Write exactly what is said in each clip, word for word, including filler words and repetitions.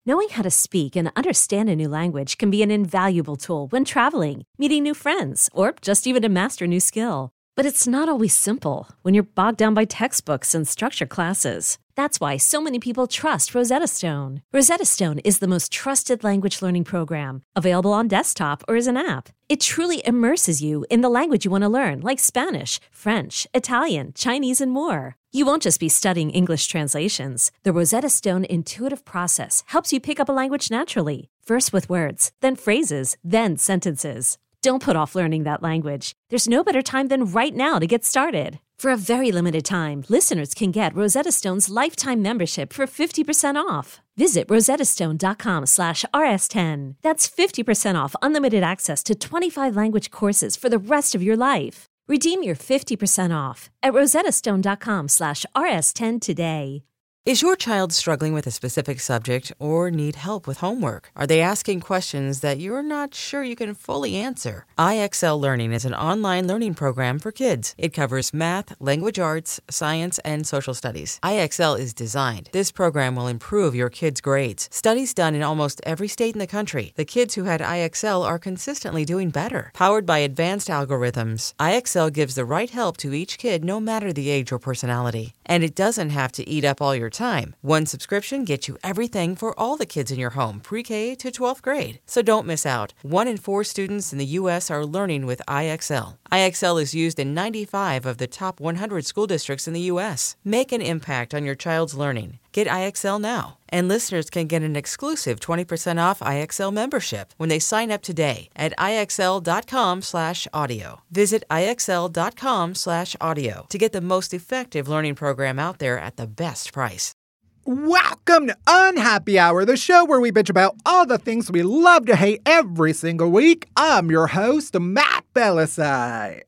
Knowing how to speak and understand a new language can be an invaluable tool when traveling, meeting new friends, or just even to master a new skill. But it's not always simple when you're bogged down by textbooks and structured classes. That's why so many people trust Rosetta Stone. Rosetta Stone is the most trusted language learning program, available on desktop or as an app. It truly immerses you in the language you want to learn, like Spanish, French, Italian, Chinese, and more. You won't just be studying English translations. The Rosetta Stone intuitive process helps you pick up a language naturally, first with words, then phrases, then sentences. Don't put off learning that language. There's no better time than right now to get started. For a very limited time, listeners can get Rosetta Stone's lifetime membership for fifty percent off. Visit rosettastone.com slash rs10. That's fifty percent off unlimited access to twenty-five language courses for the rest of your life. Redeem your fifty percent off at rosettastone.com slash rs10 today. Is your child struggling with a specific subject or need help with homework? Are they asking questions that you're not sure you can fully answer? I X L Learning is an online learning program for kids. It covers math, language arts, science, and social studies. I X L is designed. This program will improve your kids' grades. Studies done in almost every state in the country. The kids who had I X L are consistently doing better. Powered by advanced algorithms, I X L gives the right help to each kid no matter the age or personality. And it doesn't have to eat up all your time. One subscription gets you everything for all the kids in your home, pre-K to twelfth grade. So don't miss out. One in four students in the U S are learning with I X L. I X L is used in ninety-five of the top one hundred school districts in the U S. Make an impact on your child's learning. Get I X L now. And listeners can get an exclusive twenty percent off I X L membership when they sign up today at IXL.com slash audio. Visit IXL.com slash audio to get the most effective learning program out there at the best price. Welcome to Unhappy Hour, the show where we bitch about all the things we love to hate every single week. I'm your host, Matt Bellassai.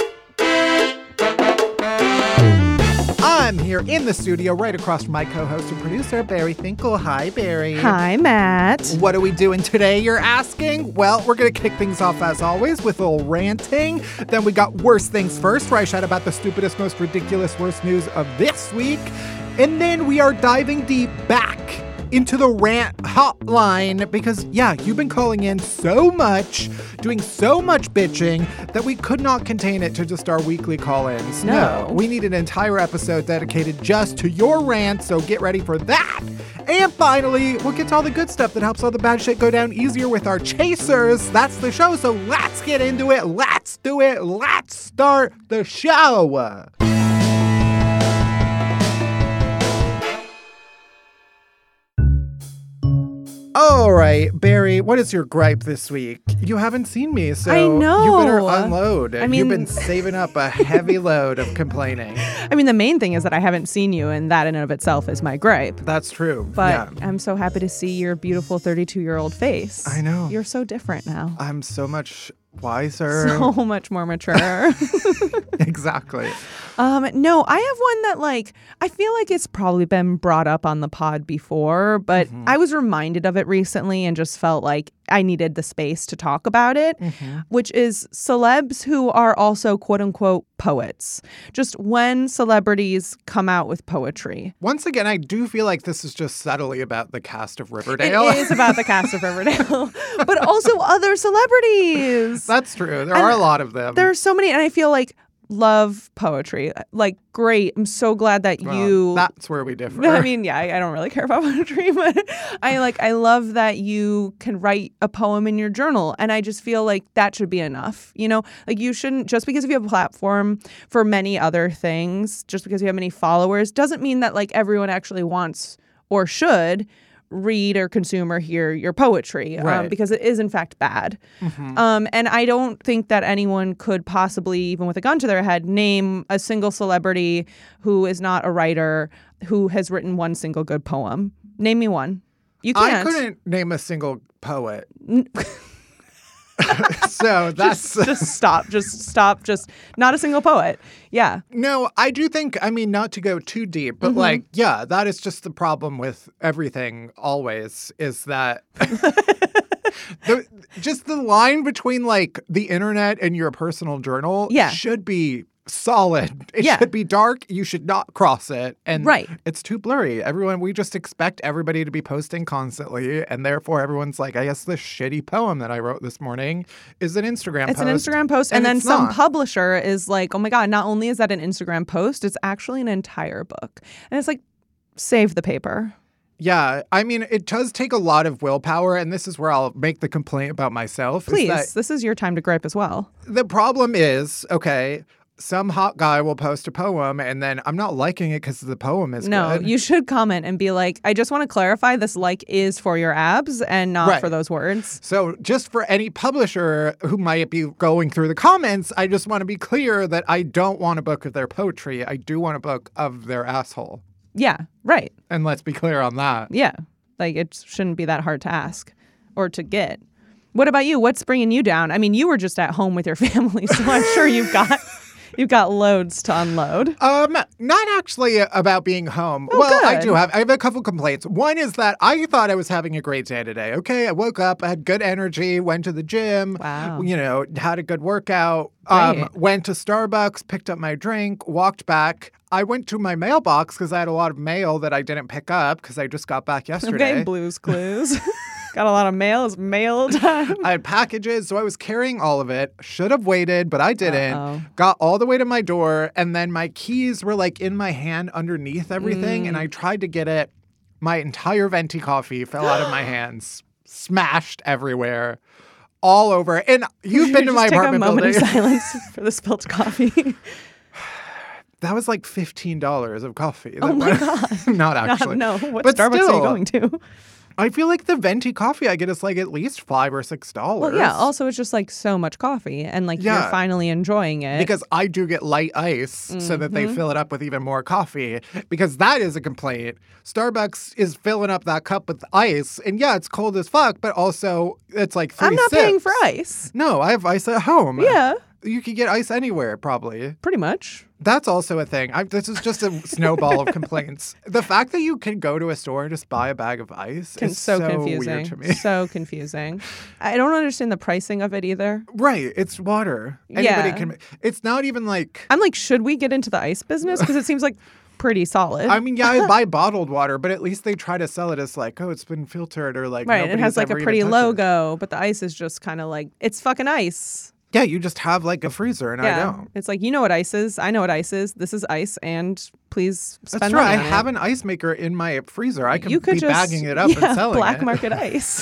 I'm here in the studio right across from my co-host and producer, Barry Finkel. Hi, Barry. Hi, Matt. What are we doing today, you're asking? Well, we're going to kick things off, as always, with a little ranting. Then we got Worst Things First, where I shout about the stupidest, most ridiculous, worst news of this week. And then we are diving deep back into the rant hotline because, yeah, you've been calling in so much, doing so much bitching that we could not contain it to just our weekly call-ins. No. no. We need an entire episode dedicated just to your rant, so get ready for that. And finally, we'll get to all the good stuff that helps all the bad shit go down easier with our chasers. That's the show, so let's get into it. Let's do it. Let's start the show. All right, Barry, what is your gripe this week? You haven't seen me, so I know. you better unload. I mean, you've been saving up a heavy load of complaining. I mean, the main thing is that I haven't seen you, and that in and of itself is my gripe. That's true. But yeah. I'm so happy to see your beautiful thirty-two-year-old face. I know. You're so different now. I'm so much wiser. So much more mature. Exactly. Um, no, I have one that, like, I feel like it's probably been brought up on the pod before, but mm-hmm. I was reminded of it recently and just felt like I needed the space to talk about it, mm-hmm. which is celebs who are also quote unquote poets. Just when celebrities come out with poetry. Once again, I do feel like this is just subtly about the cast of Riverdale. It is about the cast of Riverdale, but also other celebrities. That's true. There and are a lot of them. There are so many, and I feel like love poetry. Like, great. I'm so glad that well, you... That's where we differ. I mean, yeah, I, I don't really care about poetry, but I like, I love that you can write a poem in your journal. And I just feel like that should be enough. You know, like you shouldn't, just because you have a platform for many other things, just because you have many followers, doesn't mean that like everyone actually wants or should read or consume or hear your poetry, right. um, because it is in fact bad. Mm-hmm. Um, and I don't think that anyone could possibly, even with a gun to their head, name a single celebrity who is not a writer who has written one single good poem. Name me one. You can't. I couldn't name a single poet. So that's just, just stop just stop just not a single poet. Yeah. No, I do think, I mean, not to go too deep, but mm-hmm. like, yeah, that is just the problem with everything always, is that the, just the line between like the internet and your personal journal yeah. should be solid. It Yeah. should be dark. You should not cross it. And Right. it's too blurry. Everyone, we just expect everybody to be posting constantly. And therefore, everyone's like, I guess this shitty poem that I wrote this morning is an Instagram It's post. an Instagram post. And, And then it's some not. publisher is like, oh my God, not only is that an Instagram post, it's actually an entire book. And it's like, save the paper. Yeah. I mean, it does take a lot of willpower. And this is where I'll make the complaint about myself. is Please, that this is your time to gripe as well. the problem is, okay, some hot guy will post a poem and then I'm not liking it because the poem is No, good. you should comment and be like, I just want to clarify this like is for your abs and not Right. for those words. So just for any publisher who might be going through the comments, I just want to be clear that I don't want a book of their poetry. I do want a book of their asshole. Yeah, right. And let's be clear on that. Yeah. Like it shouldn't be that hard to ask or to get. What about you? What's bringing you down? I mean, you were just at home with your family, so I'm sure you've got you've got loads to unload. Um, not actually about being home. Oh, well, I good. do have I have a couple complaints. One is that I thought I was having a great day today. Okay, I woke up, I had good energy, went to the gym, Wow. you know, had a good workout, um, Great. went to Starbucks, picked up my drink, walked back. I went to my mailbox because I had a lot of mail that I didn't pick up because I just got back yesterday. Okay, Blues Clues. Got a lot of mail. It's mail time. I had packages, so I was carrying all of it. Should have waited, but I didn't. Uh-oh. Got all the way to my door, and then my keys were like in my hand underneath everything, Mm. and I tried to get it. My entire venti coffee fell out of my hands, smashed everywhere, all over. And you've been to my Just take apartment a moment building. of silence for the spilt coffee. That was like fifteen dollars of coffee. Oh That my was- God. Not actually. no, what But Starbucks still, are you going to? I feel like the venti coffee I get is like at least five or six dollars. Well, yeah. Also, it's just like so much coffee, and like Yeah. you're finally enjoying it. Because I do get light ice so that Mm-hmm. they fill it up with even more coffee. Because that is a complaint. Starbucks is filling up that cup with ice. And yeah, it's cold as fuck, but also it's like three I'm not sips. paying for ice. No, I have ice at home. Yeah, You could get ice anywhere, probably. pretty much. That's also a thing. I, this is just a snowball of complaints. The fact that you can go to a store and just buy a bag of ice Con- is so, so confusing. weird to me. So confusing. I don't understand the pricing of it either. Right. It's water. Anybody Yeah. can. It's not even like. I'm like, should we get into the ice business? Because it seems like pretty solid. I mean, yeah, I buy bottled water, but at least they try to sell it as like, oh, it's been filtered or like. right. It nobody's has like a ever even pretty touched it. logo, but the ice is just kind of like, it's fucking ice. Yeah, you just have like a freezer, and I Yeah. don't. It's like, you know what ice is. I know what ice is. This is ice. And please spend That's true. money I on it. have an ice maker in my freezer. I could, You could be just bagging it up yeah, and selling black it. market ice.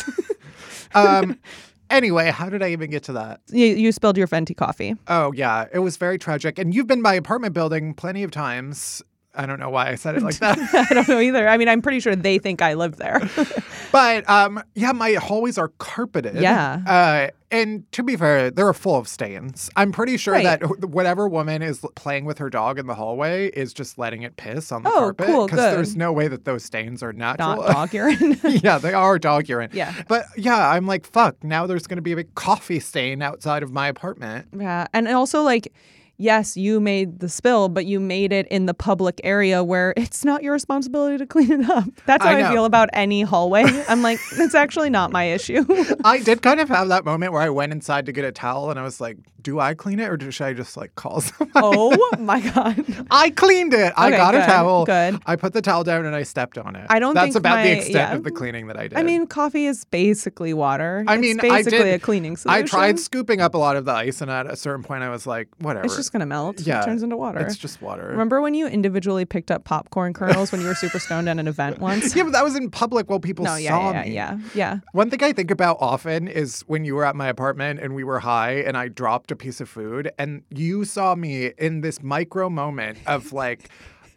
um. Anyway, how did I even get to that? you, you spilled your venti coffee. Oh yeah, it was very tragic. And you've been by apartment building plenty of times. I don't know why I said it like that. I don't know either. I mean, I'm pretty sure they think I live there. But um, yeah, my hallways are carpeted. Yeah. Uh, and to be fair, they're full of stains. I'm pretty sure Right. that wh- whatever woman is playing with her dog in the hallway is just letting it piss on the Oh, carpet. cool, Because good. there's no way that those stains are natural. Not dog urine. Yeah, they are dog urine. Yeah. But yeah, I'm like, fuck, now there's going to be a big coffee stain outside of my apartment. Yeah. And also, like, yes, you made the spill, but you made it in the public area where it's not your responsibility to clean it up. That's how I I, know. feel about any hallway. I'm like, it's actually not my issue. I did kind of have that moment where I went inside to get a towel and I was like, do I clean it or do, should I just like call someone? Oh my God. I cleaned it. I Okay, got a good, towel. good. I put the towel down and I stepped on it. I don't That's think about the my- extent yeah. of the cleaning that I did. I mean, coffee is basically water. I mean, it's basically I did, a cleaning solution. I tried scooping up a lot of the ice, and at a certain point, I was like, whatever. It's just going to melt. yeah, It turns into water. It's just water. Remember when you individually picked up popcorn kernels when you were super stoned at an event once? Yeah, but that was in public while people No, saw yeah, yeah, me. yeah, yeah. One thing I think about often is when you were at my apartment and we were high and I dropped a piece of food and you saw me in this micro moment of like,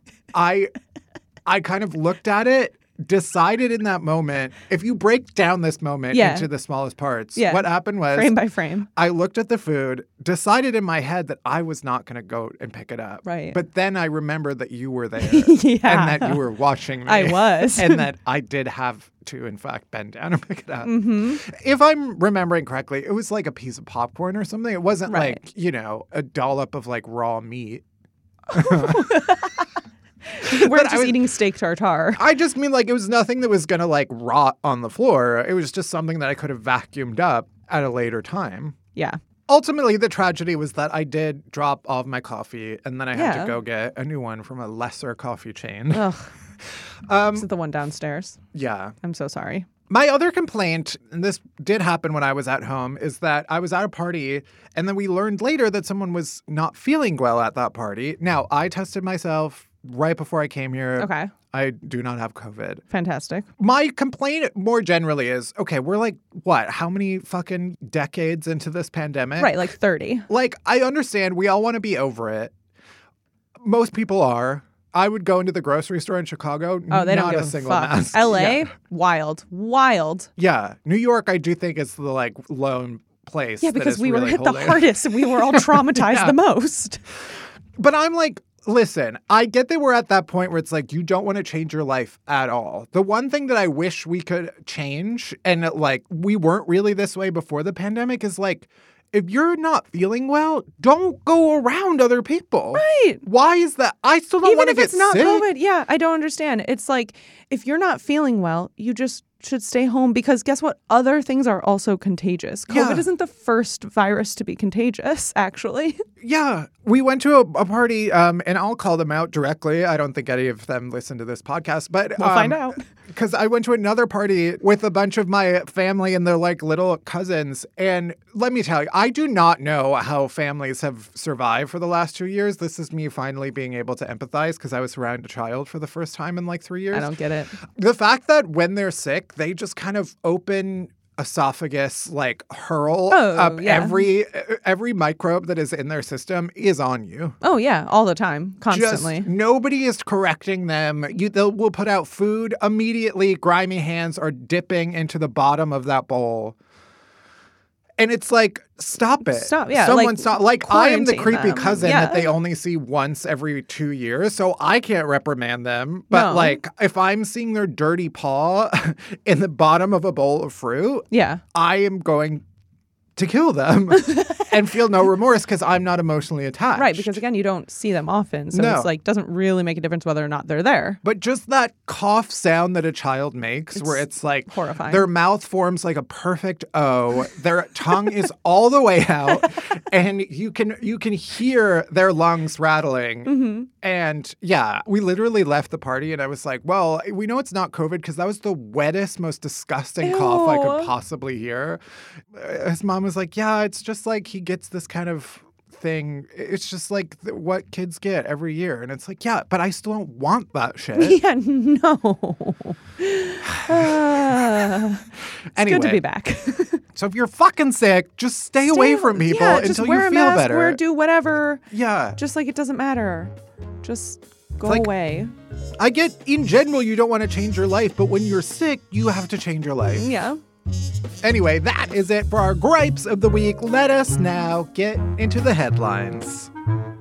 I, I kind of looked at it, decided in that moment, if you break down this moment Yeah. into the smallest parts, Yeah. what happened was Frame by frame. I looked at the food, decided in my head that I was not going to go and pick it up. Right. But then I remembered that you were there Yeah. and that you were watching me. I was. and that I did have to, in fact, bend down and pick it up. Mm-hmm. If I'm remembering correctly, it was like a piece of popcorn or something. It wasn't Right. like, you know, a dollop of like raw meat. We're But I just was- eating steak tartare. I just mean like it was nothing that was going to like rot on the floor. It was just something that I could have vacuumed up at a later time. Yeah. ultimately, the tragedy was that I did drop all of my coffee, and then I had Yeah. to go get a new one from a lesser coffee chain. Ugh. Um, Is it the one downstairs? yeah. I'm so sorry. My other complaint, and this did happen when I was at home, is that I was at a party, and then we learned later that someone was not feeling well at that party. Now, I tested myself right before I came here. Okay. I do not have COVID. Fantastic. My complaint more generally is, okay, we're like, what, how many fucking decades into this pandemic? Right, like thirty. Like, I understand we all want to be over it. Most people are. I would go into the grocery store in Chicago. Oh, they not don't give a a single fuck. mask. L A, Yeah. wild, wild. Yeah. New York, I do think is the like lone place. Yeah, that because is we were really hit the holding- hardest and we were all traumatized Yeah. the most. But I'm like, listen, I get that we're at that point where it's like you don't want to change your life at all. The one thing that I wish we could change, and like we weren't really this way before the pandemic, is like, if you're not feeling well, don't go around other people. Right. Why is that? I still don't Even want to if get it's not sick. COVID, yeah, I don't understand. It's like if you're not feeling well, you just should stay home because guess what? Other things are also contagious. COVID Yeah. isn't the first virus to be contagious, actually. Yeah. We went to a, a party, um, and I'll call them out directly. I don't think any of them listen to this podcast, but We'll um, find out. Because I went to another party with a bunch of my family and their like little cousins. And let me tell you, I do not know how families have survived for the last two years. This is me finally being able to empathize because I was around a child for the first time in like three years. I don't get it. The fact that when they're sick, they just kind of open esophagus, like hurl Oh, up yeah. every every microbe that is in their system is on you. Oh, yeah, all the time, constantly. Just nobody is correcting them. You, they'll will put out food immediately. Grimy hands are dipping into the bottom of that bowl, and it's like, stop it. Stop, yeah, Someone like, stop. Like I am the quarantine creepy them. cousin Yeah. that they only see once every two years, so I can't reprimand them. But No. like, if I'm seeing their dirty paw in the bottom of a bowl of fruit, Yeah. I am going to kill them and feel no remorse because I'm not emotionally attached. Right, because again, you don't see them often. So No. it's like, doesn't really make a difference whether or not they're there. But just that cough sound that a child makes, where it's like horrifying. their mouth forms like a perfect O, their tongue is all the way out, and you can you can hear their lungs rattling. Mm-hmm. And yeah, we literally left the party, and I was like, "Well, we know it's not COVID because that was the wettest, most disgusting cough I could Ew. possibly hear." Uh, His mom was like, "Yeah, it's just like he gets this kind of." Thing. It's just like th- what kids get every year. And it's like, yeah, but I still don't want that shit. Yeah, no. Ah, it's Anyway. good to be back. So if you're fucking sick, just stay, away from people yeah, until just you wear feel a mask, better. Wear, do whatever. Yeah. Just like it doesn't matter. Just go like- away. I get in general you don't want to change your life, but when you're sick, you have to change your life. Yeah. Anyway, that is it for our gripes of the week. Let us now get into the headlines.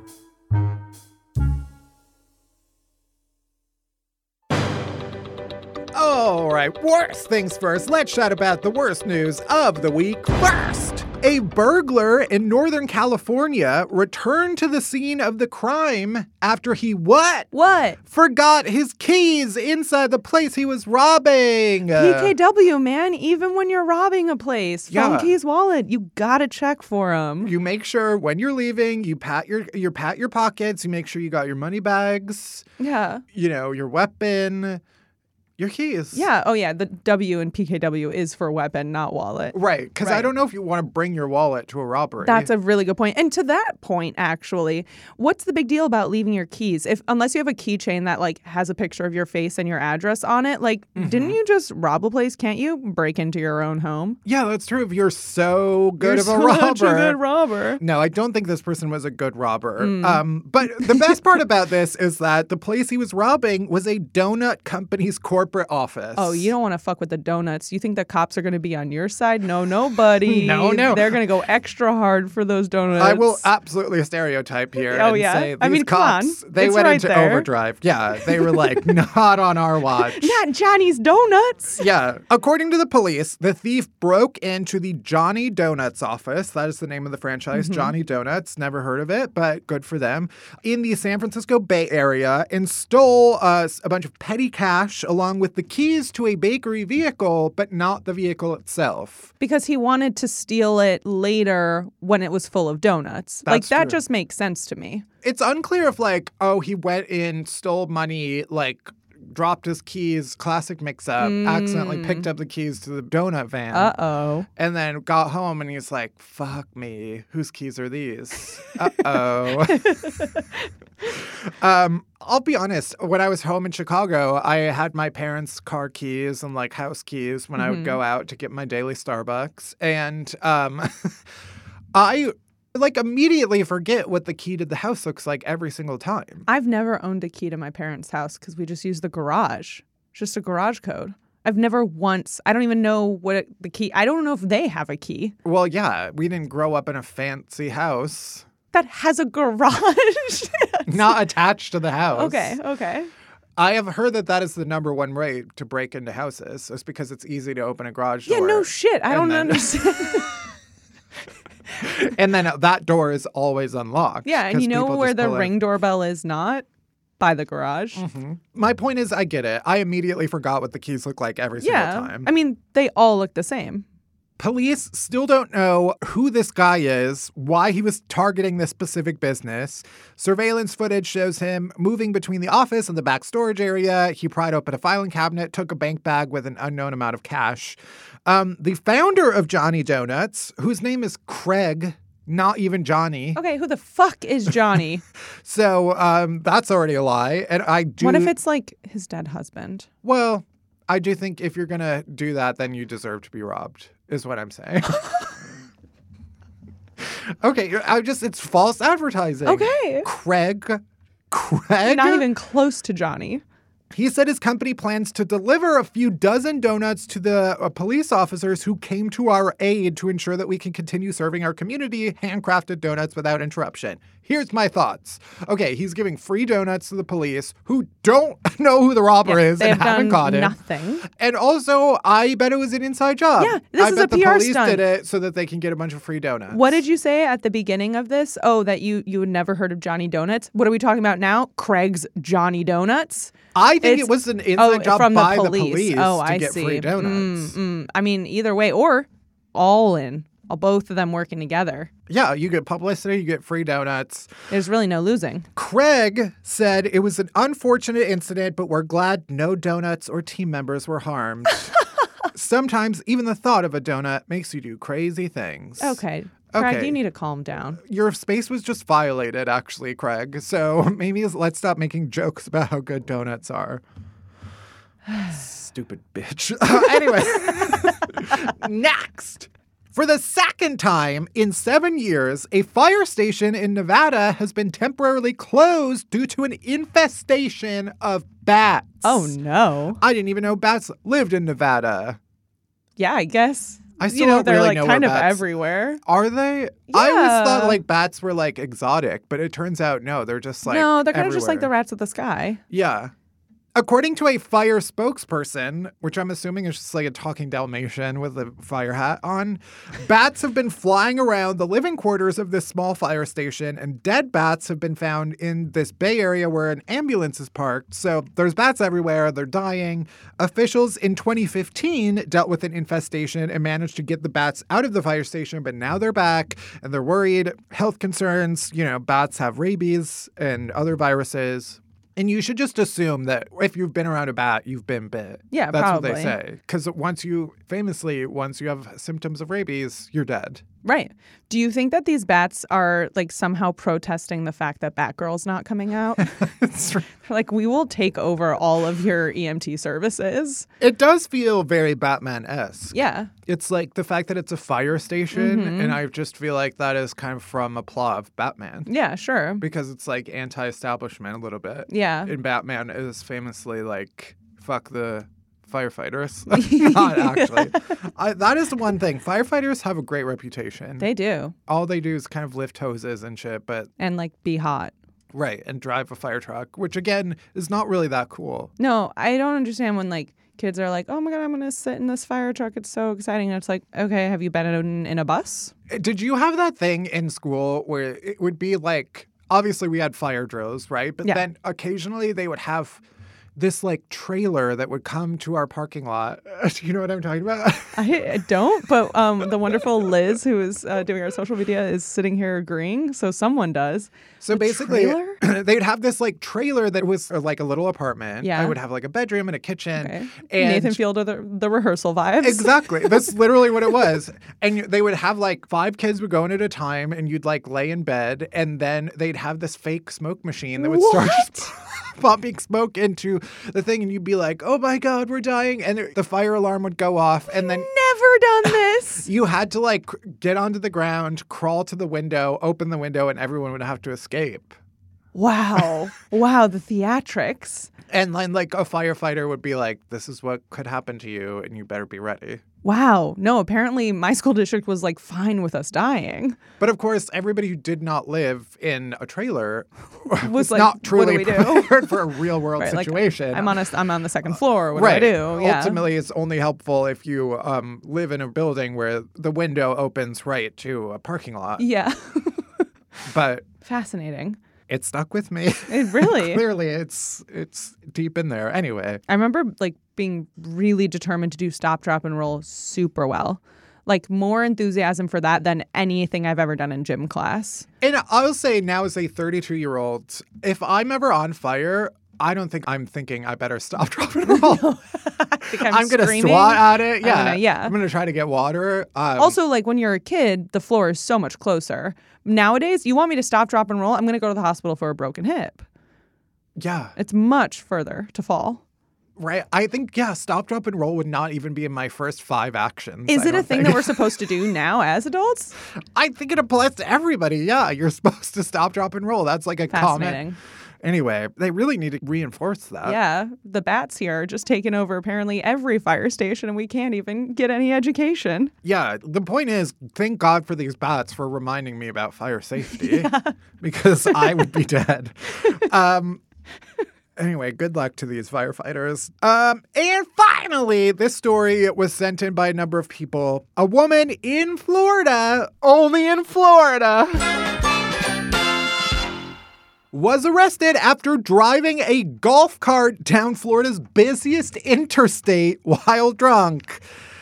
All right, worst things first. Let's chat about the worst news of the week first. A burglar in Northern California returned to the scene of the crime after he what? What? Forgot his keys inside the place he was robbing. P K W, man. Even when you're robbing a place, Yeah. phone keys, wallet, you gotta check for them. You make sure when you're leaving, you pat your you pat your pockets. You make sure you got your money bags, Yeah. you know, your weapon, your keys. Yeah. Oh, yeah. The W in P K W is for weapon, not wallet. Right, because I Right. don't know if you want to bring your wallet to a robbery. That's a really good point. And to that point, actually, what's the big deal about leaving your keys? If unless you have a keychain that like has a picture of your face and your address on it, like Mm-hmm. didn't you just rob a place? Can't you break into your own home? Yeah, that's true. If you're so good You're of a robber. such a good robber. No, I don't think this person was a good robber. Mm. Um, but the best part about this is that the place he was robbing was a donut company's corporate office. Oh, you don't want to fuck with the donuts. You think the cops are going to be on your side? No, nobody. No, no. They're going to go extra hard for those donuts. I will absolutely stereotype here Oh, and yeah? say these I mean, come on. cops, they It's went right into there. overdrive. Yeah, they were like, not on our watch. Not Johnny's Donuts. Yeah. According to the police, the thief broke into the Johnny Donuts office. That is the name of the franchise, Mm-hmm. Johnny Donuts. Never heard of it, but good for them. In the San Francisco Bay Area, and stole uh, a bunch of petty cash along along with the keys to a bakery vehicle, but not the vehicle itself. Because he wanted to steal it later when it was full of donuts. That's like, that true. just makes sense to me. It's unclear if, like, oh, he went in, stole money, like, dropped his keys, classic mix-up, Mm. accidentally picked up the keys to the donut van. Uh-oh. And then got home and he's like, fuck me, whose keys are these? Uh-oh. um, I'll be honest, when I was home in Chicago, I had my parents' car keys and like house keys when mm-hmm. I would go out to get my daily Starbucks. And um, I like immediately forget what the key to the house looks like every single time. I've never owned a key to my parents' house because we just use the garage. It's just a garage code. I've never once, I don't even know what it, the key, I don't know if they have a key. Well, yeah, we didn't grow up in a fancy house. That has a garage. Not attached to the house. Okay, okay. I have heard that that is the number one way to break into houses. It's because it's easy to open a garage door. Yeah, no shit. I don't then, understand. And then that door is always unlocked. Yeah, and you know where the ring doorbell is not? By the garage. Mm-hmm. My point is, I get it. I immediately forgot what the keys look like every yeah. single time. I mean, they all look the same. Police still don't know who this guy is, why he was targeting this specific business. Surveillance footage shows him moving between the office and the back storage area. He pried open a filing cabinet, took a bank bag with an unknown amount of cash. Um, the founder of Johnny Donuts, whose name is Craig, not even Johnny. Okay, who the fuck is Johnny? So um, that's already a lie. And I do. What if it's like his dead husband? Well, I do think if you're going to do that, then you deserve to be robbed, is what I'm saying. Okay, I just, it's false advertising. Okay. Craig. Craig? Not even close to Johnny. He said his company plans to deliver a few dozen donuts to the uh, police officers who came to our aid to ensure that we can continue serving our community handcrafted donuts without interruption. Here's my thoughts. Okay, he's giving free donuts to the police who don't know who the robber yeah, is and haven't caught him. Nothing. And also, I bet it was an inside job. Yeah, this I is bet a the P R police stunt. did it so that they can get a bunch of free donuts. What did you say at the beginning of this? Oh, that you you had never heard of Johnny Donuts. What are we talking about now? Craig's Johnny Donuts. I think It's, it was an inside oh, job from by the the police. police oh, to I get see. free donuts. Mm, mm. I mean, either way, or all in, both of them working together. Yeah, you get publicity, you get free donuts. There's really no losing. Craig said it was an unfortunate incident, but we're glad no donuts or team members were harmed. Sometimes even the thought of a donut makes you do crazy things. Okay. Craig, Okay. you need to calm down. Your space was just violated, actually, Craig. So maybe let's stop making jokes about how good donuts are. Stupid bitch. Anyway, next. For the second time in seven years, a fire station in Nevada has been temporarily closed due to an infestation of bats. Oh, no. I didn't even know bats lived in Nevada. Yeah, I guess. I still you know, don't they're really like know kind where of bats- everywhere. Are they? I always thought Yeah. like bats were like exotic, but it turns out no, they're just like no, they're kind of just like the everywhere. rats of the sky. Yeah. According to a fire spokesperson, which I'm assuming is just like a talking Dalmatian with a fire hat on, bats have been flying around the living quarters of this small fire station, and dead bats have been found in this Bay Area where an ambulance is parked. So there's bats everywhere. They're dying. Officials in twenty fifteen dealt with an infestation and managed to get the bats out of the fire station, but now they're back and they're worried. Health concerns, you know, bats have rabies and other viruses. And you should just assume that if you've been around a bat, you've been bit. Yeah, That's probably. what they say. Because once you, famously, once you have symptoms of rabies, you're dead. Right. Do you think that these bats are like somehow protesting the fact that Batgirl's not coming out? It's, They're like, we will take over all of your E M T services. it does feel very Batman-esque. Yeah. It's like the fact that it's a fire station, Mhm. and I just feel like that is kind of from a plot of Batman. Yeah, sure. Because it's like anti-establishment a little bit. Yeah. And Batman is famously like, fuck the firefighters. Not actually. I, that is the one thing. Firefighters have a great reputation. They do. All they do is kind of lift hoses and shit, but And like be hot. right, and drive a fire truck, which again is not really that cool. No, I don't understand when like kids are like, oh my God, I'm going to sit in this fire truck. It's so exciting. And it's like, okay, have you been in, in a bus? Did you have that thing in school where it would be like, obviously we had fire drills, right? But Yeah. then occasionally they would have this like trailer that would come to our parking lot. Do you know what I'm talking about? I, I don't, but um, the wonderful Liz, who is uh, doing our social media, is sitting here agreeing. So someone does. So The basically, trailer? they'd have this like trailer that was uh, like a little apartment. Yeah. I would have like a bedroom and a kitchen. Okay. And Nathan Fielder, the, the rehearsal vibes. Exactly. That's literally what it was. And you- they would have like five kids would go in at a time and you'd like lay in bed and then they'd have this fake smoke machine that would start What? pumping smoke into the thing and you'd be like, oh my God, we're dying. And the fire alarm would go off and then Never done this. you had to like get onto the ground, crawl to the window, open the window, and everyone would have to escape. Wow. Wow. The theatrics. And then like a firefighter would be like, this is what could happen to you and you better be ready. Wow. No, apparently my school district was like fine with us dying. But of course, everybody who did not live in a trailer was like, not what truly do we do? prepared for a real world Right, like, situation. I'm on a, I'm on the second floor. What right. do I do? Yeah. Ultimately, it's only helpful if you um, live in a building where the window opens right to a parking lot. Yeah. But Fascinating. it stuck with me. It really. Clearly, it's it's deep in there. Anyway, I remember like being really determined to do stop, drop, and roll super well. Like more enthusiasm for that than anything I've ever done in gym class. and I'll say now as a thirty-two-year-old, if I'm ever on fire, I don't think I'm thinking I better stop, drop, and roll. I think I'm, I'm, gonna screaming. swat at it. I'm Yeah, gonna- yeah. I'm gonna try to get water. Um, Also, like when you're a kid, the floor is so much closer. Nowadays, you want me to stop, drop, and roll, I'm going to go to the hospital for a broken hip. yeah, It's much further to fall. right. I think yeah, stop, drop, and roll would not even be in my first five actions. Is I it a don't thing think. that we're supposed to do now as adults? I think it applies to everybody. Yeah, you're supposed to stop, drop, and roll. That's like a Fascinating. comment. Anyway, they really need to reinforce that. Yeah, the bats here are just taking over apparently every fire station, and we can't even get any education. Yeah, the point is, thank God for these bats for reminding me about fire safety because I would be dead. Um, anyway, good luck to these firefighters. Um, and finally, this story was sent in by a number of people. A woman in Florida, only in Florida, was arrested after driving a golf cart down Florida's busiest interstate while drunk.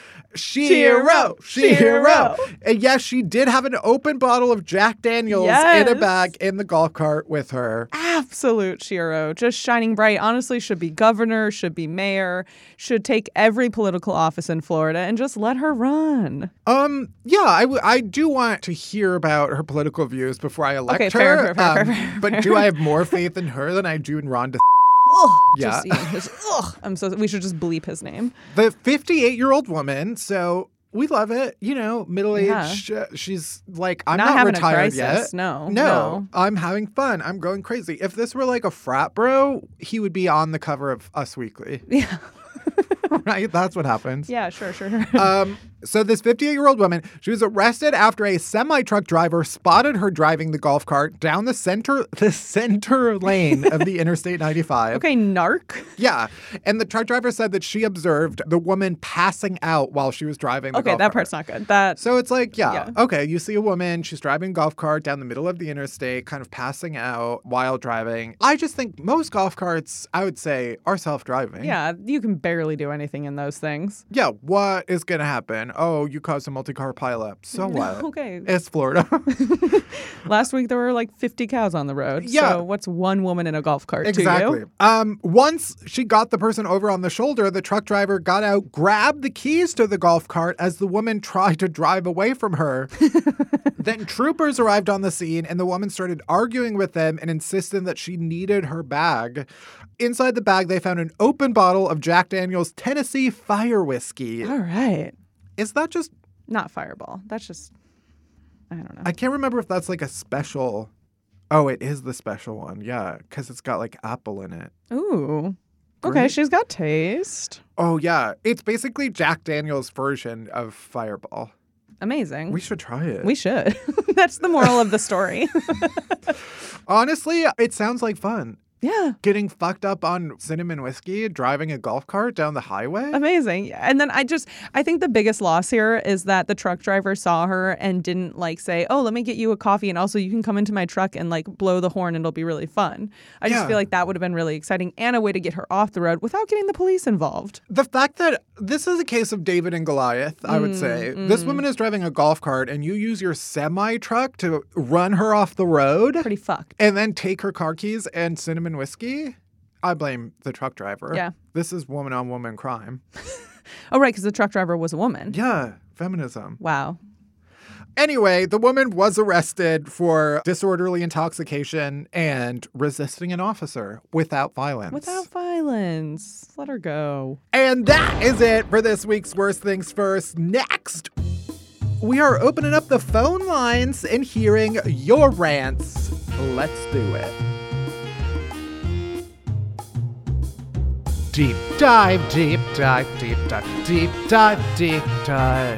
Shiro, Shiro. Shiro. And yes, she did have an open bottle of Jack Daniels in a Yes. bag in the golf cart with her. Absolute Shiro, just shining bright. Honestly, should be governor, should be mayor, should take every political office in Florida and just let her run. Um, yeah, I, w- I do want to hear about her political views before I elect Okay, her. fair, fair, fair, um, fair, fair, But do I have more faith in her than I do in Ron DeSantis? Ugh, Yeah. just even his, ugh, I'm so. We should just bleep his name. The fifty-eight-year-old woman, so we love it. You know, middle-aged. Yeah. Uh, she's like, I'm Not not, having a retired crisis, yet. no, no, no. I'm having fun. I'm going crazy. If this were like a frat bro, he would be on the cover of Us Weekly. Yeah, Right? That's what happens. yeah, sure, sure, sure. Um, so this fifty-eight-year-old woman, she was arrested after a semi-truck driver spotted her driving the golf cart down the center the center lane of the Interstate ninety-five. Okay, narc. Yeah. And the truck driver said that she observed the woman passing out while she was driving the Okay, golf that cart. part's not good. That So it's like, yeah, Yeah. okay, you see a woman, she's driving a golf cart down the middle of the interstate, kind of passing out while driving. I just think most golf carts, I would say, are self-driving. yeah, you can barely do anything in those things. Yeah, what is going to happen? Oh, you caused a multi-car pileup. So what? Okay. It's Florida. Last week there were like fifty cows on the road. Yeah. So what's one woman in a golf cart Exactly. to you? Um, once she got the person over on the shoulder, the truck driver got out, grabbed the keys to the golf cart as the woman tried to drive away from her. Then troopers arrived on the scene and the woman started arguing with them and insisted that she needed her bag. Inside the bag, they found an open bottle of Jack Daniels Tennessee Fire Whiskey. All right. Is that just, Not Fireball. That's just, I don't know. I can't remember if that's like a special. Oh, it is the special one. Yeah, because it's got like apple in it. Ooh. Okay, Great. she's got taste. Oh, yeah. It's basically Jack Daniels' version of Fireball. Amazing. We should try it. We should. That's the moral of the story. Honestly, it sounds like fun. Yeah. Getting fucked up on cinnamon whiskey, driving a golf cart down the highway. Amazing. And then I just, I think the biggest loss here is that the truck driver saw her and didn't like say, oh, let me get you a coffee. And also you can come into my truck and like blow the horn and it'll be really fun. I just Yeah. feel like that would have been really exciting and a way to get her off the road without getting the police involved. The fact that this is a case of David and Goliath, I would Mm, say. mm. This woman is driving a golf cart and you use your semi truck to run her off the road Pretty fucked. and then take her car keys and cinnamon whiskey. I blame the truck driver. Yeah. This is woman on woman crime. Oh, right, because the truck driver was a woman. Yeah, feminism. Wow. Anyway, the woman was arrested for disorderly intoxication and resisting an officer without violence. Without violence. Let her go. And that is it for this week's Worst Things First. Next, we are opening up the phone lines and hearing your rants. Let's do it. Deep dive, deep dive, deep dive, deep dive, deep dive.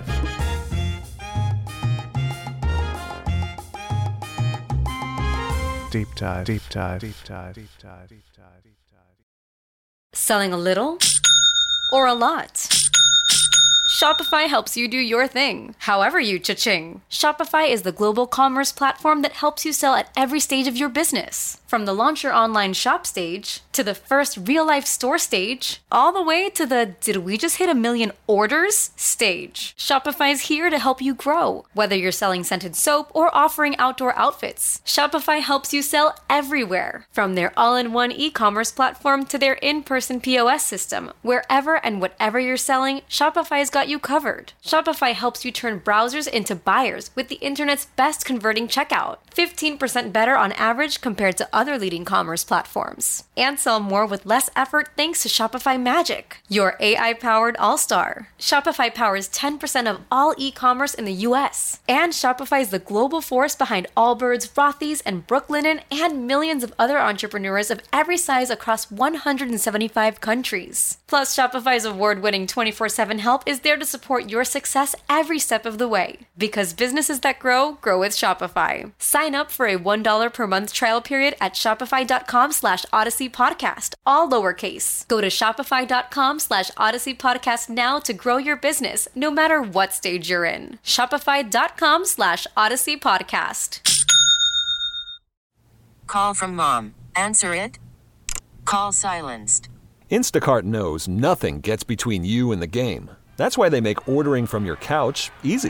Deep dive, deep dive, deep dive, deep dive, deep dive, deep dive. Selling a little or a lot? Shopify helps you do your thing, however you cha-ching. Shopify is the global commerce platform that helps you sell at every stage of your business. From the launch your online shop stage, to the first real-life store stage, all the way to the did we just hit a million orders stage. Shopify is here to help you grow. Whether you're selling scented soap or offering outdoor outfits, Shopify helps you sell everywhere. From their all-in-one e-commerce platform to their in-person P O S system, wherever and whatever you're selling, Shopify's got you covered. Shopify helps you turn browsers into buyers with the internet's best converting checkout. fifteen percent better on average compared to other leading commerce platforms. And sell more with less effort thanks to Shopify Magic, your A I-powered all-star. Shopify powers ten percent of all e-commerce in the U S. And Shopify is the global force behind Allbirds, Rothy's, and Brooklinen, and millions of other entrepreneurs of every size across one hundred seventy-five countries. Plus, Shopify's award-winning twenty-four seven help is there to support your success every step of the way. Because businesses that grow, grow with Shopify. Sign up for a one dollar per month trial period at shopify.com slash Odyssey Podcast, all lowercase. Go to shopify.com slash Odyssey Podcast now to grow your business, no matter what stage you're in. Shopify.com slash Odyssey Podcast. Call from mom. Answer it. Call silenced. Instacart knows nothing gets between you and the game. That's why they make ordering from your couch easy.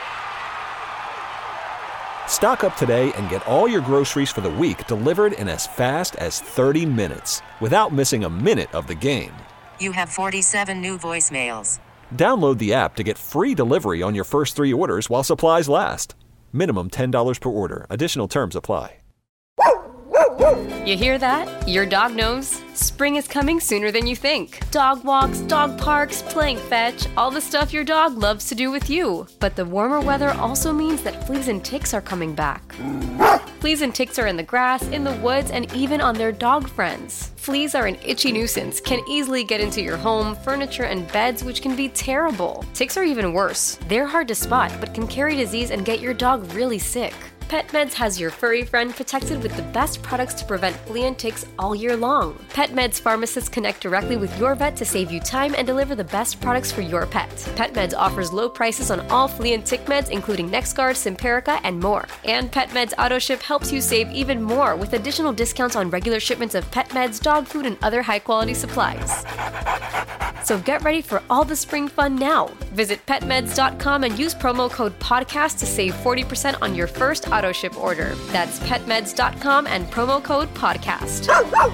Stock up today and get all your groceries for the week delivered in as fast as thirty minutes without missing a minute of the game. You have forty-seven new voicemails. Download the app to get free delivery on your first three orders while supplies last. Minimum ten dollars per order. Additional terms apply. You hear that? Your dog knows. Spring is coming sooner than you think. Dog walks, dog parks, playing fetch, all the stuff your dog loves to do with you. But the warmer weather also means that fleas and ticks are coming back. Fleas and ticks are in the grass, in the woods, and even on their dog friends. Fleas are an itchy nuisance, can easily get into your home, furniture, and beds, which can be terrible. Ticks are even worse. They're hard to spot, but can carry disease and get your dog really sick. PetMeds has your furry friend protected with the best products to prevent flea and ticks all year long. PetMeds pharmacists connect directly with your vet to save you time and deliver the best products for your pet. PetMeds offers low prices on all flea and tick meds, including NexGard, Simparica, and more. And PetMeds AutoShip helps you save even more with additional discounts on regular shipments of pet meds, dog food, and other high-quality supplies. So get ready for all the spring fun now. Visit pet meds dot com and use promo code podcast to save forty percent on your first auto ship order. That's pet meds dot com and promo code podcast.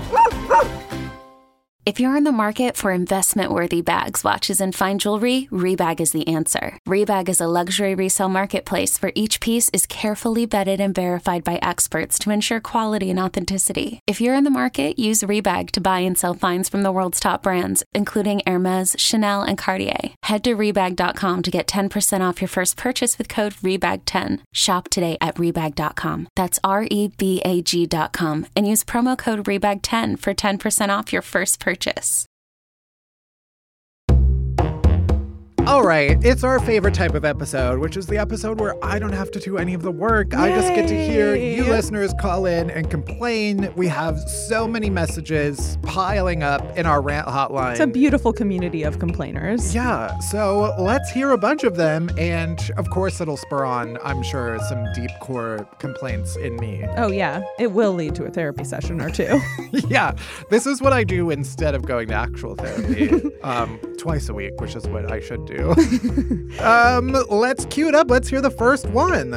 If you're in the market for investment-worthy bags, watches, and fine jewelry, Rebag is the answer. Rebag is a luxury resale marketplace where each piece is carefully vetted and verified by experts to ensure quality and authenticity. If you're in the market, use Rebag to buy and sell finds from the world's top brands, including Hermes, Chanel, and Cartier. Head to rebag dot com to get ten percent off your first purchase with code rebag ten. Shop today at rebag dot com. That's R E B A G dot com and use promo code rebag ten for ten percent off your first purchase. All right, it's our favorite type of episode, which is the episode where I don't have to do any of the work. Yay. I just get to hear you listeners call in and complain. We have so many messages piling up in our rant hotline. It's a beautiful community of complainers. Yeah, so let's hear a bunch of them. And of course, it'll spur on, I'm sure, some deep core complaints in me. Oh, yeah. It will lead to a therapy session or two. Yeah, this is what I do instead of going to actual therapy um, twice a week, which is what I should do. um, let's cue it up. Let's hear the first one.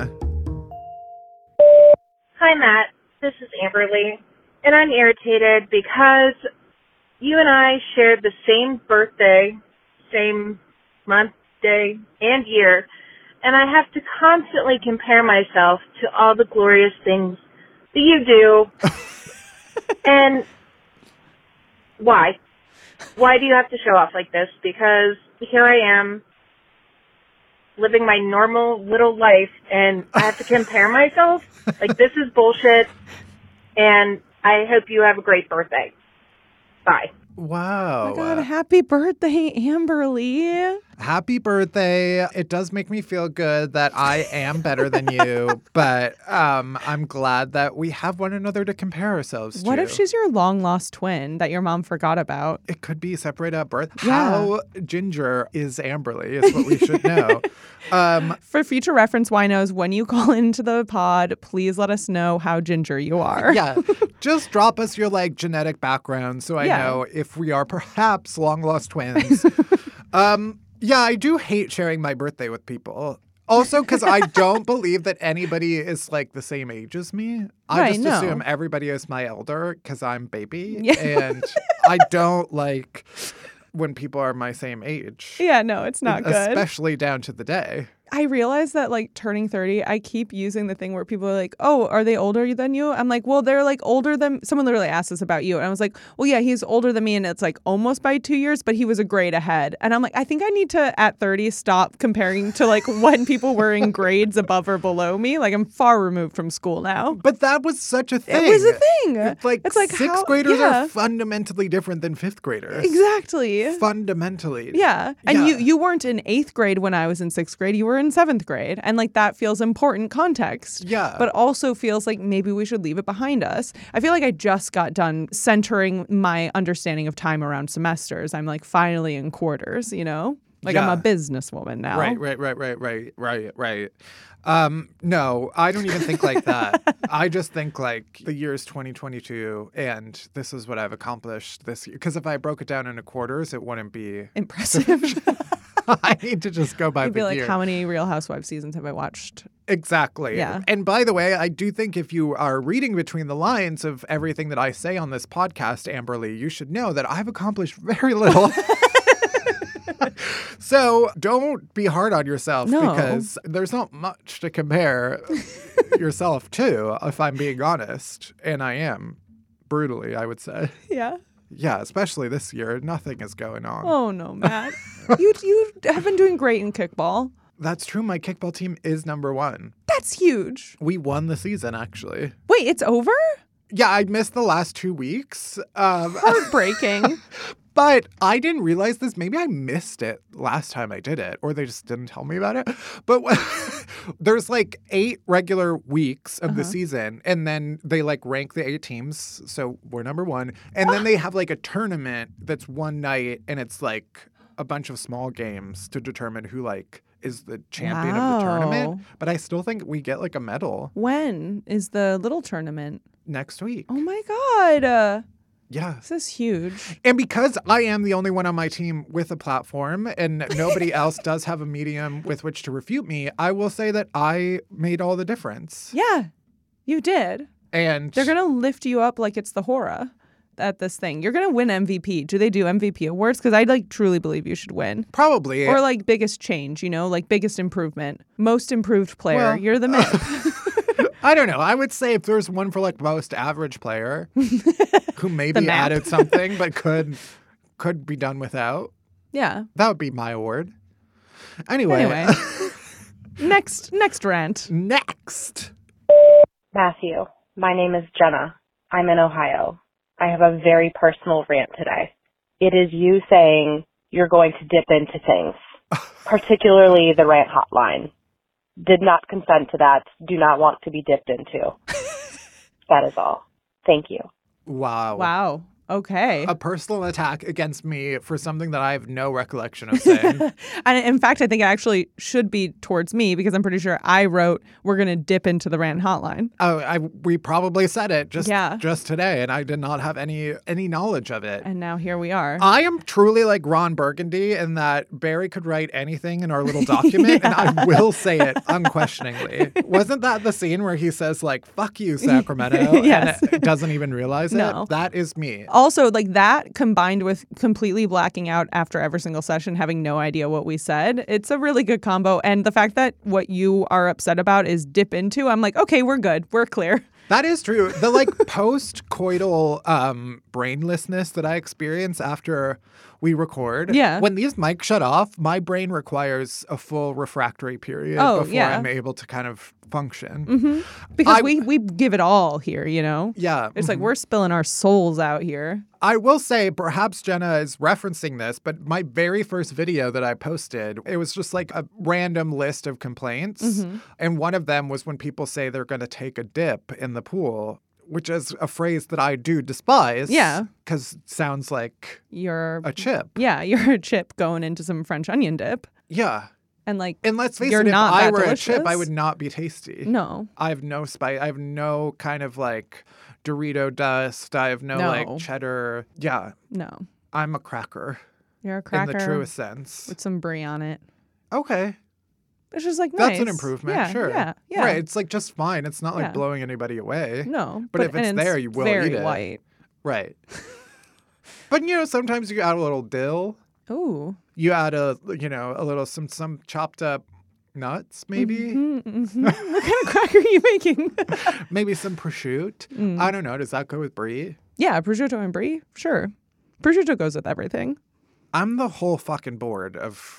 Hi, Matt. This is Amberly, and I'm irritated because you and I shared the same birthday, same month, day, and year, and I have to constantly compare myself to all the glorious things that you do. And why? Why do you have to show off like this? Because here I am, living my normal little life, and I have to compare myself? Like, this is bullshit, and I hope you have a great birthday. Bye. Wow. Oh my God, happy birthday, Amberly. Happy birthday. It does make me feel good that I am better than you, but um, I'm glad that we have one another to compare ourselves to. What if she's your long-lost twin that your mom forgot about? It could be separated at birth. Yeah. How ginger is Amberly is what we should know. um, For future reference, winos, when you call into the pod, please let us know how ginger you are. Yeah. Just drop us your like genetic background so I Yeah. know if we are perhaps long-lost twins. um, yeah, I do hate sharing my birthday with people. Also, because I don't believe that anybody is like the same age as me. I Right, just no. assume everybody is my elder because I'm baby. Yeah. And I don't like when people are my same age. Yeah, no, it's not good. Especially down to the day. I realize that, like, turning thirty, I keep using the thing where people are like, oh, are they older than you? I'm like, well, they're, like, older than... Someone literally asked us about you. And I was like, well, yeah, he's older than me, and it's, like, almost by two years, but he was a grade ahead. And I'm like, I think I need to, at thirty, stop comparing to, like, when people were in grades above or below me. Like, I'm far removed from school now. But that was such a thing. It was a thing. It's like, it's like sixth how, graders yeah. are fundamentally different than fifth graders. Exactly. Fundamentally. Yeah. And Yeah. you you weren't in eighth grade when I was in sixth grade. You were in seventh grade. And like that feels important context. Yeah. But also feels like maybe we should leave it behind us. I feel like I just got done centering my understanding of time around semesters. I'm like finally in quarters, you know? Like Yeah. I'm a businesswoman now. Right, right, right, right, right, right, right. Um, no, I don't even think like that. I just think like the year is twenty twenty-two and this is what I've accomplished this year. Because if I broke it down into quarters, it wouldn't be Impressive. I need to just go by You'd the be like, year. how many Real Housewives seasons have I watched? Exactly. Yeah. And by the way, I do think if you are reading between the lines of everything that I say on this podcast, Amberly, you should know that I've accomplished very little. So don't be hard on yourself No. because there's not much to compare yourself to, if I'm being honest. And I am, brutally, I would say. Yeah. Yeah, especially this year. Nothing is going on. Oh, no, Matt. you, you have been doing great in kickball. That's true. My kickball team is number one. That's huge. We won the season, actually. Wait, it's over? Yeah, I missed the last two weeks. Um, Heartbreaking. But I didn't realize this. Maybe I missed it last time I did it, or they just didn't tell me about it. But there's like eight regular weeks of Uh-huh. the season, and then they like rank the eight teams. So we're number one. And then they have like a tournament that's one night, and it's like a bunch of small games to determine who like is the champion of the Wow. tournament. But I still think we get like a medal When is the little tournament? next week. Oh my God. Uh, Yeah. this is huge. And because I am the only one on my team with a platform and nobody else does have a medium with which to refute me, I will say that I made all the difference. Yeah, you did. And They're going to lift you up like it's the Hora at this thing. You're going to win M V P. Do they do M V P awards? Because I like truly believe you should win. probably. Or like biggest change, you know, like biggest improvement, most improved player. Well, You're the myth. I don't know. I would say if there's one for like most average player who maybe map. added something but could could be done without, Yeah. that would be my award. Anyway. Anyway. next next rant. Next. Matthew, my name is Jenna. I'm in Ohio. I have a very personal rant today. It is you saying you're going to dip into things. particularly the rant hotline. Did not consent to that. Do not want to be dipped into. That is all. Thank you. Wow. Wow. Okay. A personal attack against me for something that I have no recollection of saying. And in fact, I think it actually should be towards me because I'm pretty sure I wrote, we're going to dip into the rant hotline. Oh, I, we probably said it just, yeah. just today, and I did not have any any knowledge of it. And now here we are. I am truly like Ron Burgundy in that Barry could write anything in our little document, yeah. and I will say it unquestioningly. Wasn't that the scene where he says, like, fuck you, Sacramento, yes. and it doesn't even realize no. it? That is me. Also, like that combined with completely blacking out after every single session, having no idea what we said, it's a really good combo. And the fact that what you are upset about is dip into, I'm like, okay, we're good. We're clear. That is true. The like post-coital um, brainlessness that I experience after we record. Yeah. When these mics shut off, my brain requires a full refractory period oh, before yeah. I'm able to kind of function. Mm-hmm. Because I, we, we give it all here, you know? Yeah. It's mm-hmm. like we're spilling our souls out here. I will say, perhaps Jenna is referencing this, but my very first video that I posted, it was just like a random list of complaints. Mm-hmm. And one of them was when people say they're going to take a dip in the pool, which is a phrase that I do despise. Yeah. Because it sounds like you're a chip. Yeah, you're a chip going into some French onion dip. Yeah. And like, and let's face you're it, if not I that were delicious. a chip, I would not be tasty. No. I have no spice. I have no kind of like Dorito dust. I have no, no. like cheddar. Yeah. No. I'm a cracker. You're a cracker. In the truest sense. With some brie on it. Okay. It's just like nice. That's an improvement, yeah, sure. Yeah, yeah. Right, it's like just fine. It's not like yeah. blowing anybody away. No. But, but if it's there, you will very eat it. White. Right. But, you know, sometimes you add a little dill. Ooh. You add a, you know, a little, some some chopped up nuts, maybe. Mm-hmm, mm-hmm. What kind of cracker are you making? Maybe some prosciutto. Mm. I don't know. Does that go with brie? Yeah, prosciutto and brie. Sure. Prosciutto goes with everything. I'm the whole fucking board of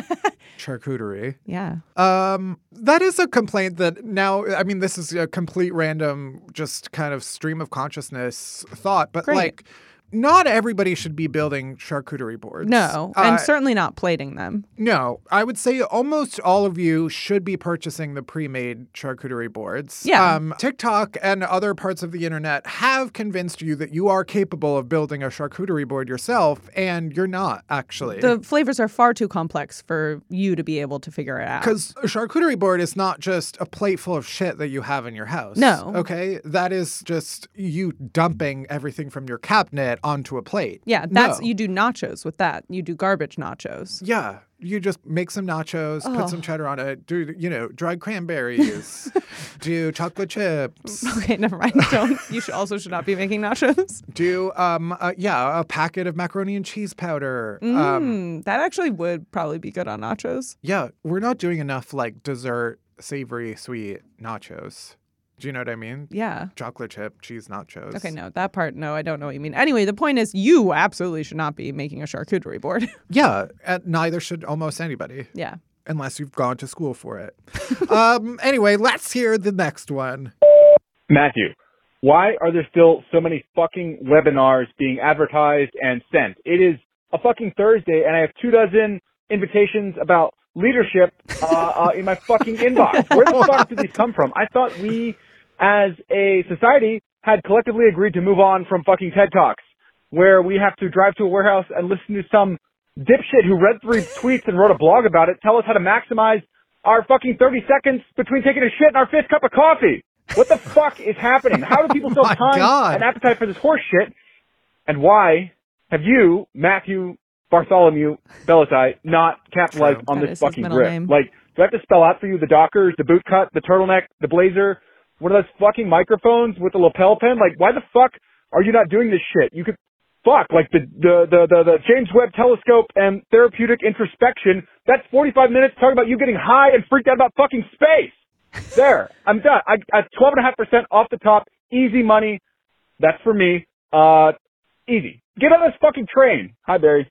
charcuterie. Yeah. Um, that is a complaint that now, I mean, this is a complete random, just kind of stream of consciousness thought, but Great. like, not everybody should be building charcuterie boards. No, uh, and certainly not plating them. No, I would say almost all of you should be purchasing the pre-made charcuterie boards. Yeah. Um, TikTok and other parts of the internet have convinced you that you are capable of building a charcuterie board yourself, and you're not, actually. The flavors are far too complex for you to be able to figure it out. Because a charcuterie board is not just a plate full of shit that you have in your house. No. Okay? That is just you dumping everything from your cabinet onto a plate. Yeah, that's no. you do nachos with that. You do garbage nachos. Yeah, you just make some nachos, oh. put some cheddar on it, do, you know, dried cranberries, do chocolate chips. Okay, never mind. Don't. You should also should not be making nachos. Do, um, uh, yeah, a packet of macaroni and cheese powder. Mm, um, that actually would probably be good on nachos. Yeah, we're not doing enough, like, dessert, savory, sweet nachos. Do you know what I mean? Yeah. Chocolate chip, cheese nachos. Okay, no, that part, no, I don't know what you mean. Anyway, the point is you absolutely should not be making a charcuterie board. Yeah, and neither should almost anybody. Yeah. Unless you've gone to school for it. um. Anyway, let's hear the next one. Matthew, why are there still so many fucking webinars being advertised and sent? It is a fucking Thursday, and I have two dozen invitations about leadership uh, uh, in my fucking inbox. Where the fuck did these come from? I thought we, as a society, had collectively agreed to move on from fucking TED Talks, where we have to drive to a warehouse and listen to some dipshit who read three tweets and wrote a blog about it tell us how to maximize our fucking thirty seconds between taking a shit and our fifth cup of coffee. What the fuck is happening? How do people still have time God. and appetite for this horse shit? And why have you, Matthew Bartholomew Bellatai, not capitalized True. on That this is his fucking middle grip? name. Like, do I have to spell out for you the Dockers, the boot cut, the turtleneck, the blazer? What are those fucking microphones with the lapel pin? Like, why the fuck are you not doing this shit? You could, fuck, like the, the, the, the, the James Webb Telescope and therapeutic introspection, that's forty-five minutes talking about you getting high and freaked out about fucking space. There, I'm done. I, I twelve point five percent off the top, easy money. That's for me. Uh, easy. Get on this fucking train. Hi, Barry.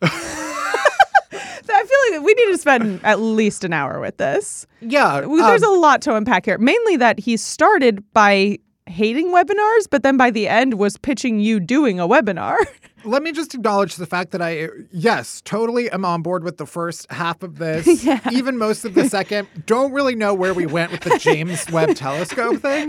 I feel like we need to spend at least an hour with this. Yeah. There's um, a lot to unpack here. Mainly that he started by hating webinars, but then by the end was pitching you doing a webinar. Let me just acknowledge the fact that I, yes, totally am on board with the first half of this. Yeah. Even most of the second. Don't really know where we went with the James Webb Telescope thing.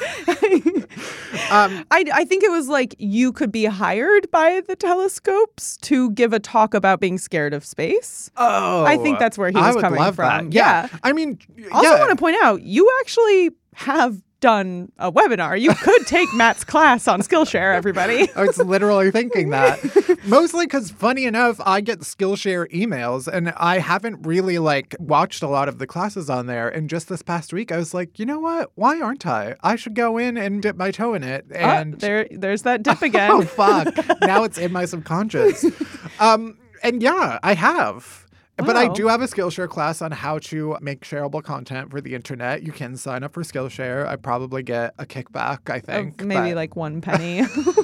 um, I, I think it was like you could be hired by the telescopes to give a talk about being scared of space. Oh. I think that's where he was I would coming love from. That. Yeah. yeah. I mean, also yeah. want to point out, you actually have done a webinar. You could take Matt's class on Skillshare, everybody. I was literally thinking that. Mostly because, funny enough, I get Skillshare emails and I haven't really like watched a lot of the classes on there. And just this past week, I was like, you know what? Why aren't I? I should go in and dip my toe in it. And oh, there, there's that dip again. Oh, fuck. Now it's in my subconscious. Um, and yeah, I have. But wow. I do have a Skillshare class on how to make shareable content for the internet. You can sign up for Skillshare. I probably get a kickback, I think. Oh, maybe but... like one penny.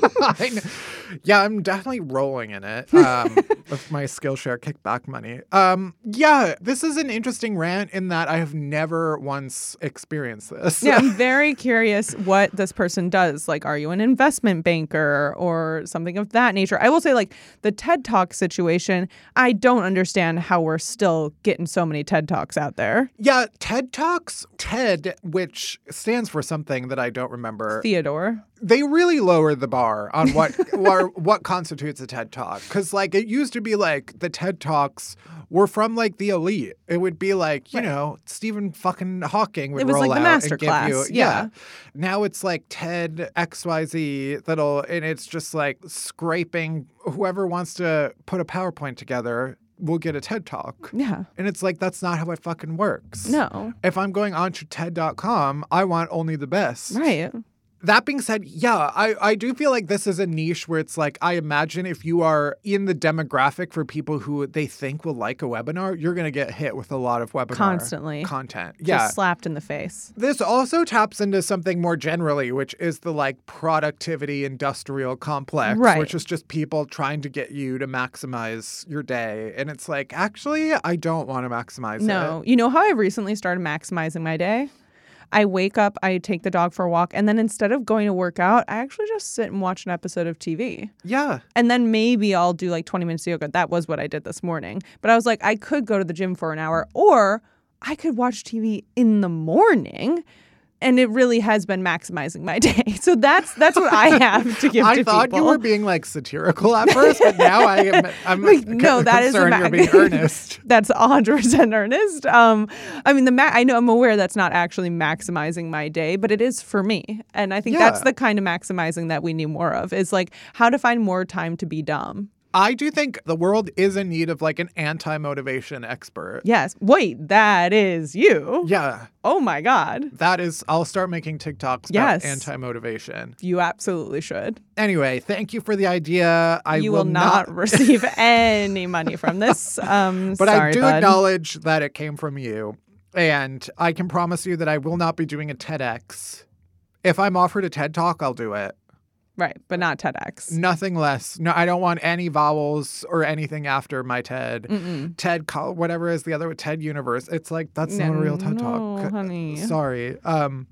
Yeah, I'm definitely rolling in it um, with my Skillshare kickback money. Um, yeah, this is an interesting rant in that I have never once experienced this. Yeah, I'm very curious what this person does. Like, are you an investment banker or something of that nature? I will say, like, the TED Talk situation, I don't understand how we're still getting so many TED Talks out there. Yeah, TED Talks, TED, which stands for something that I don't remember. Theodore. They really lower the bar on what or what constitutes a TED Talk. Because, like, it used to be like the TED Talks were from, like, the elite. It would be like, you right. know, Stephen fucking Hawking would roll out. It was like the master class. You, yeah. yeah. Now it's like TED X Y Z that'll, and it's just like scraping whoever wants to put a PowerPoint together. We'll get a TED Talk. Yeah. And it's like, that's not how it fucking works. No. If I'm going on to TED dot com, I want only the best. Right. That being said, yeah, I, I do feel like this is a niche where it's like, I imagine if you are in the demographic for people who they think will like a webinar, you're going to get hit with a lot of webinar Constantly. content. Just yeah. slapped in the face. This also taps into something more generally, which is the like productivity industrial complex, right. which is just people trying to get you to maximize your day. And it's like, actually, I don't want to maximize no. it. No. You know how I recently started maximizing my day? I wake up, I take the dog for a walk, and then instead of going to work out, I actually just sit and watch an episode of T V. Yeah. And then maybe I'll do like twenty minutes of yoga. That was what I did this morning. But I was like, I could go to the gym for an hour, or I could watch T V in the morning. And it really has been maximizing my day. So that's that's what I have to give I to people. I thought you were being like satirical at first, but now I am I'm like, c- no, that is concerned ma- you're being earnest. That's one hundred percent earnest. Um, I mean, the ma- I know I'm aware that's not actually maximizing my day, but it is for me. And I think yeah. that's the kind of maximizing that we need more of, is like how to find more time to be dumb. I do think the world is in need of like an anti-motivation expert. Yes. Wait, that is you. Yeah. Oh my God. That is, I'll start making TikToks yes. about anti-motivation. You absolutely should. Anyway, thank you for the idea. I you will, will not, not receive any money from this. Um, but sorry, I do bud. acknowledge that it came from you. And I can promise you that I will not be doing a TEDx. If I'm offered a TED Talk, I'll do it. Right, but not TEDx. Nothing less. No, I don't want any vowels or anything after my TED. Mm-mm. TED, whatever is the other TED Universe. It's like, that's no, not a real TED no, Talk. honey. Sorry. Um,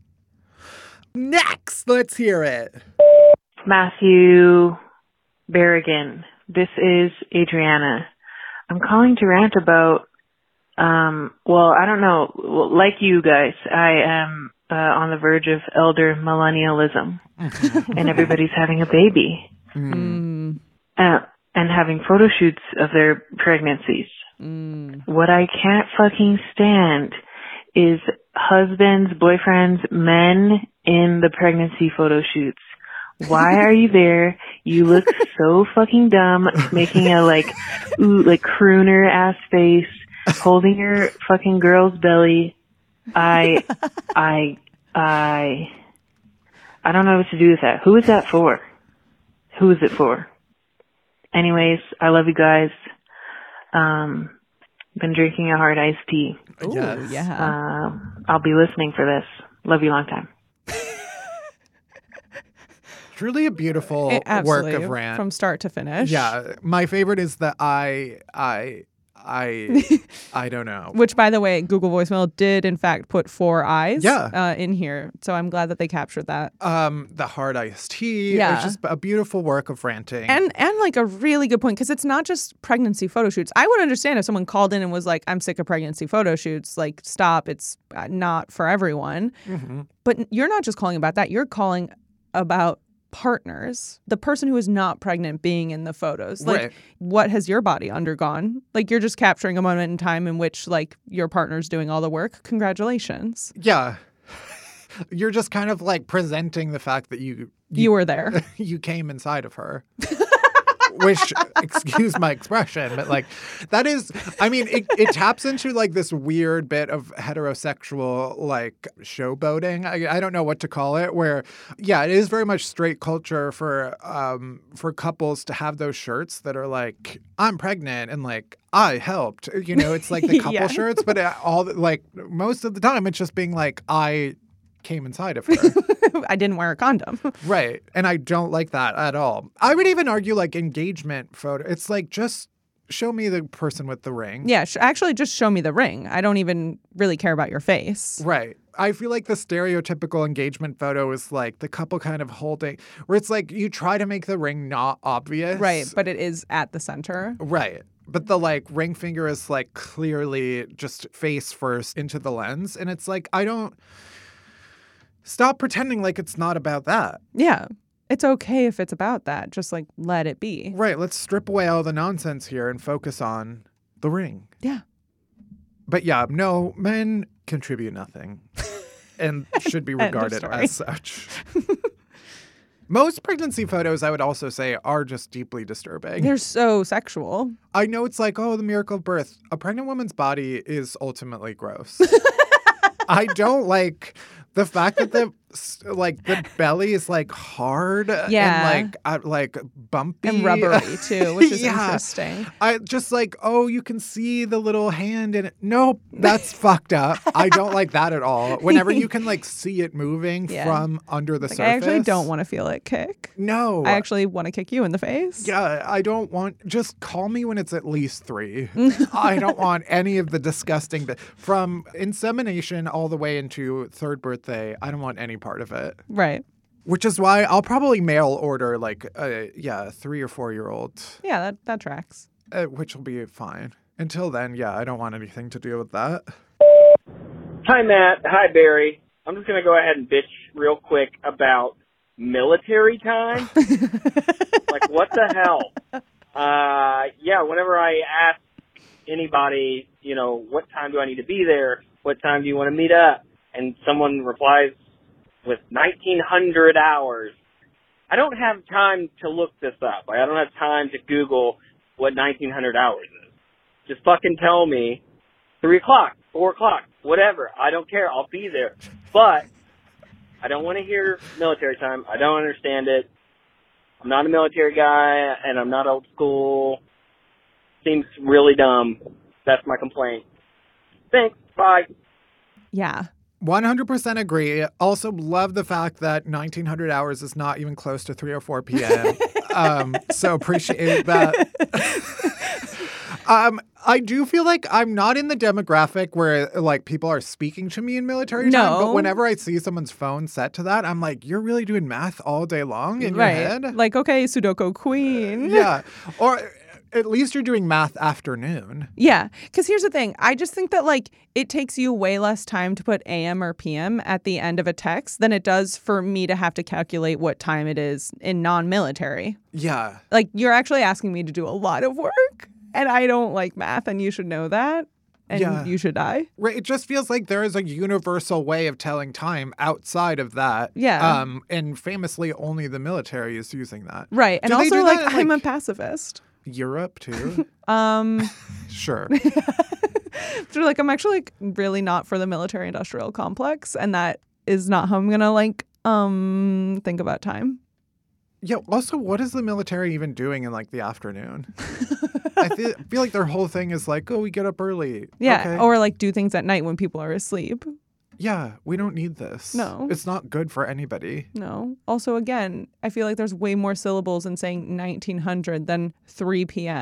next, let's hear it. Matthew Berrigan. This is Adriana. I'm calling to rant about, um, well, I don't know, like you guys, I am uh, on the verge of elder millennialism. And everybody's having a baby. Mm. Uh, and having photo shoots of their pregnancies. Mm. What I can't fucking stand is husbands, boyfriends, men in the pregnancy photo shoots. Why are you there? You look so fucking dumb, making a like, ooh, like crooner ass face, holding your fucking girl's belly. I, I, I, I don't know what to do with that. Who is that for? Who is it for? Anyways, I love you guys. Um, been drinking a hard iced tea. Ooh, yes. Yeah. Uh, I'll be listening for this. Love you long time. Truly a beautiful It, work of rant. From start to finish. Yeah. My favorite is the I, I, I I don't know. Which, by the way, Google Voicemail did, in fact, put four eyes Yeah. uh, in here. So I'm glad that they captured that. Um, the hard iced tea. Yeah. It's just a beautiful work of ranting. And, and like, a really good point, because it's not just pregnancy photo shoots. I would understand if someone called in and was like, I'm sick of pregnancy photo shoots. Like, stop. It's uh, not for everyone. Mm-hmm. But you're not just calling about that. You're calling about partners, the person who is not pregnant being in the photos. Like, Right. what has your body undergone? Like, you're just capturing a moment in time in which, like, your partner's doing all the work. Congratulations. Yeah. You're just kind of like presenting the fact that you You were there. you came inside of her. Which, excuse my expression, but like that is, I mean, it, it taps into like this weird bit of heterosexual like showboating. I, I don't know what to call it, where, yeah, it is very much straight culture for um for couples to have those shirts that are like, I'm pregnant and like, I helped. You know, it's like the couple Yeah. shirts, but it, all like most of the time it's just being like, I came inside of her. I didn't wear a condom. Right. And I don't like that at all. I would even argue like engagement photo. It's like, just show me the person with the ring. Yeah, sh- actually, just show me the ring. I don't even really care about your face. Right. I feel like the stereotypical engagement photo is like the couple kind of holding, where it's like you try to make the ring not obvious. Right, but it is at the center. Right. But the like ring finger is like clearly just face first into the lens. And it's like, I don't. Stop pretending like it's not about that. Yeah. It's okay if it's about that. Just like let it be. Right. Let's strip away all the nonsense here and focus on the ring. Yeah. But yeah, no, men contribute nothing and should be End of regarded story. as such. Most pregnancy photos, I would also say, are just deeply disturbing. They're so sexual. I know it's like, oh, the miracle of birth. A pregnant woman's body is ultimately gross. I don't like the fact that the like the belly is like hard Yeah. and like uh, like bumpy And rubbery too, which is Yeah. interesting. I just like, oh, you can see the little hand in it. Nope, that's fucked up. I don't like that at all. Whenever you can like see it moving Yeah. from under the Like, surface. I actually don't want to feel it kick. No. I actually want to kick you in the face. Yeah, I don't want. Just call me when it's at least three. I don't want any of the disgusting bit. From insemination all the way into third birthday, I don't want any part of it. Right. Which is why I'll probably mail order like a yeah three or four year old, Yeah, that, that tracks. uh, which will be fine. Until then, yeah, I don't want anything to do with that. Hi, Matt. Hi, Barry. I'm just going to go ahead and bitch real quick about military time. Like, what the hell? Uh, yeah, whenever I ask anybody, you know, what time do I need to be there? What time do you want to meet up? And someone replies with nineteen hundred hours. I don't have time to look this up. I don't have time to Google what nineteen hundred hours is. Just fucking tell me three o'clock, four o'clock, whatever. I don't care. I'll be there. But I don't want to hear military time. I don't understand it. I'm not a military guy, and I'm not old school. Seems really dumb. That's my complaint. Thanks. Bye. Yeah. one hundred percent agree. Also love the fact that nineteen hundred hours is not even close to three or four p.m. um, so appreciate that. um, I do feel like I'm not in the demographic where like people are speaking to me in military time. No. But whenever I see someone's phone set to that, I'm like, you're really doing math all day long in right. your head? Like, okay, Sudoku queen. Yeah. Or at least you're doing math afternoon. Yeah, because here's the thing. I just think that, like, it takes you way less time to put A M or P M at the end of a text than it does for me to have to calculate what time it is in non-military. Yeah. Like, you're actually asking me to do a lot of work, and I don't like math, and you should know that, and Yeah. you should die. Right. It just feels like there is a universal way of telling time outside of that. Yeah. Um, and famously, only the military is using that. Right, and Do they also, do like, that in, I'm like, a pacifist. Europe, too? Um, Sure. so, like, I'm actually, like, really not for the military-industrial complex, and that is not how I'm gonna, like, um, think about time. Yeah. Also, what is the military even doing in like the afternoon? I feel, feel like their whole thing is like, oh, we get up early. Yeah, Okay. or like do things at night when people are asleep. Yeah, we don't need this. No. It's not good for anybody. No. Also, again, I feel like there's way more syllables in saying nineteen hundred than three p.m.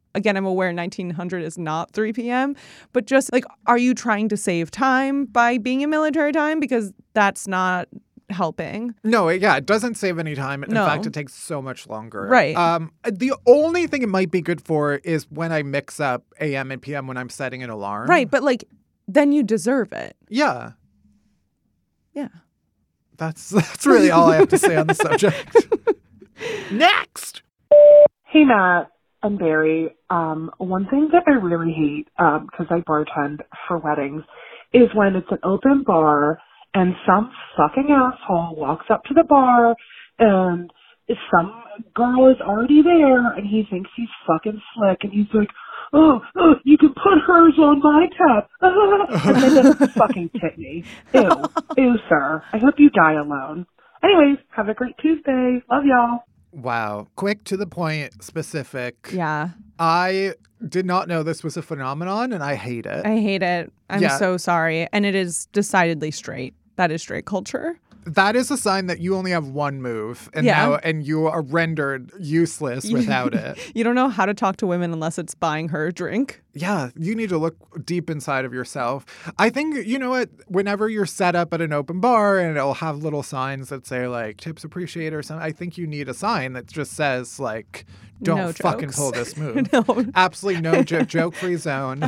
again, I'm aware nineteen hundred is not three p.m., but just like, are you trying to save time by being in military time? Because that's not helping. No, yeah, it doesn't save any time. In No. fact, it takes so much longer. Right. Um, the only thing it might be good for is when I mix up A M and P M when I'm setting an alarm. Right, but like, then you deserve it. Yeah. Yeah. That's that's really all I have to say on the subject. Next. Hey, Matt and Barry. Um, one thing that I really hate, um, because I bartend for weddings, is when it's an open bar and some fucking asshole walks up to the bar and some girl is already there and he thinks he's fucking slick and he's like, oh, oh you can put hers on my tab. And then doesn't fucking tip me. Ew. Ew, sir. I hope you die alone. Anyways, have a great Tuesday. Love y'all. Wow. Quick, to the point, specific. Yeah. I did not know this was a phenomenon, and I hate it. I hate it. I'm Yeah. so sorry. And it is decidedly straight. That is straight culture. That is a sign that you only have one move, and Yeah. now and you are rendered useless without it. You don't know how to talk to women unless it's buying her a drink. Yeah, you need to look deep inside of yourself. I think, you know what, whenever you're set up at an open bar and it'll have little signs that say, like, tips appreciated or something, I think you need a sign that just says, like, don't No fucking jokes. pull this move. No. Absolutely no jo- joke-free zone.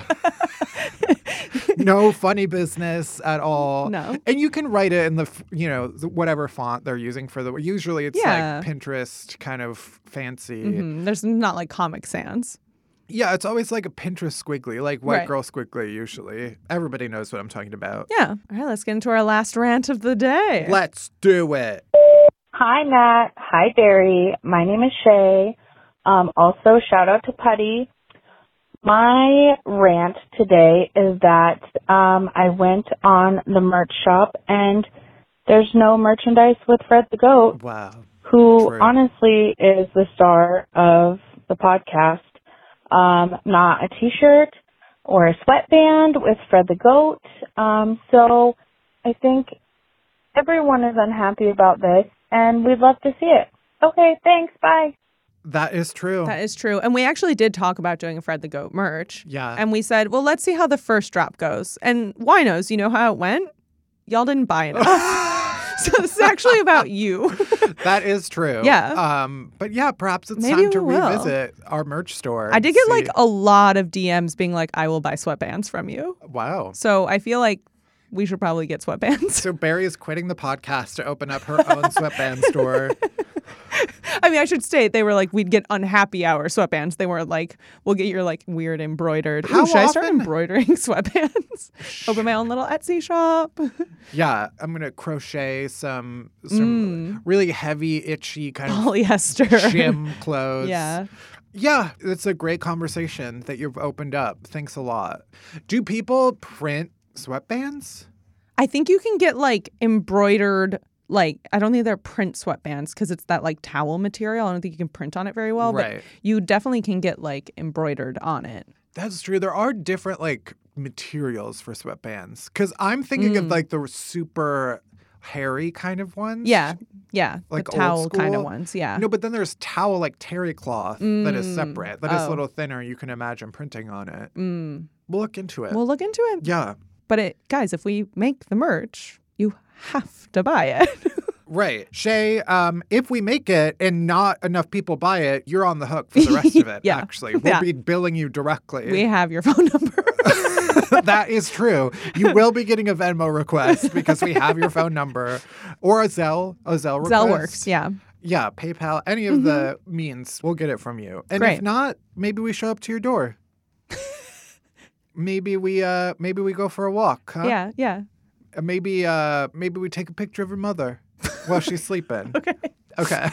No funny business at all. No. And you can write it in the, f- you know, the, whatever font they're using for the, usually it's Yeah. like Pinterest kind of fancy. Mhm. There's not like Comic Sans. Yeah, it's always like a Pinterest squiggly, like white Right. girl squiggly usually. Everybody knows what I'm talking about. Yeah. All right, let's get into our last rant of the day. Let's do it. Hi, Matt. Hi, Barry. My name is Shay. Um, also, shout out to Putty. My rant today is that um, I went on the merch shop and there's no merchandise with Fred the Goat, Wow. who True. honestly is the star of the podcast. Um, not a t-shirt or a sweatband with Fred the Goat. Um, so I think everyone is unhappy about this, and we'd love to see it. Okay, thanks. Bye. That is true. That is true. And we actually did talk about doing a Fred the Goat merch. Yeah. And we said, well, let's see how the first drop goes. And winos, you know how it went? Y'all didn't buy enough. So this is actually about you. That is true. Yeah. Um, but yeah, perhaps it's Maybe time to we will. revisit our merch store. I and did get see- like a lot of D Ms being like, I will buy sweatbands from you. Wow. So I feel like we should probably get sweatbands. So Barry is quitting the podcast to open up her own sweatband store. I mean, I should state they were like, we'd get unhappy hour sweatbands. They weren't like, we'll get your like weird embroidered. How Ooh, should I start often- embroidering sweatbands? Open my own little Etsy shop. Yeah, I'm gonna crochet some some really heavy, itchy kind of Polyester. gym clothes. Yeah. Yeah, it's a great conversation that you've opened up. Thanks a lot. Do people print sweatbands? I think you can get like embroidered, like, I don't think they're print sweatbands because it's that like towel material. I don't think you can print on it very well, Right. but you definitely can get like embroidered on it. That's true. There are different like materials for sweatbands because I'm thinking of Mm. like the super hairy kind of ones. Yeah. Yeah. Like the old towel kind of school. ones. Yeah. No, but then there's towel like terry cloth that is Mm. separate, that is a Oh. little thinner. You can imagine printing on it. Mm. We'll look into it. We'll look into it. yeah. But it, guys, if we make the merch, you have to buy it. Right. Shay, um, if we make it and not enough people buy it, you're on the hook for the rest of it, Yeah. actually. We'll Yeah. be billing you directly. We have your phone number. That is true. You will be getting a Venmo request because we have your phone number. Or a Zelle, a Zelle request. Zelle works. Yeah. Yeah, PayPal, any of the means, we'll get it from you. And Great. if not, maybe we show up to your door. maybe we uh maybe we go for a walk, huh? Yeah. Yeah. Uh, Maybe uh maybe we take a picture of your mother while she's sleeping. Okay. Okay.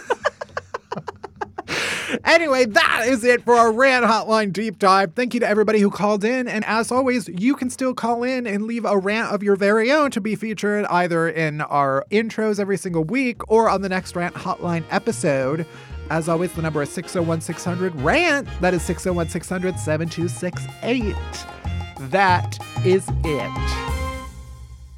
Anyway, that is it for our Rant Hotline Deep Dive. Thank you to everybody who called in. And as always, you can still call in and leave a rant of your very own to be featured either in our intros every single week or on the next Rant Hotline episode. As always, the number is six oh one six hundred RANT. That is six oh one six hundred seven two six eight. That is it.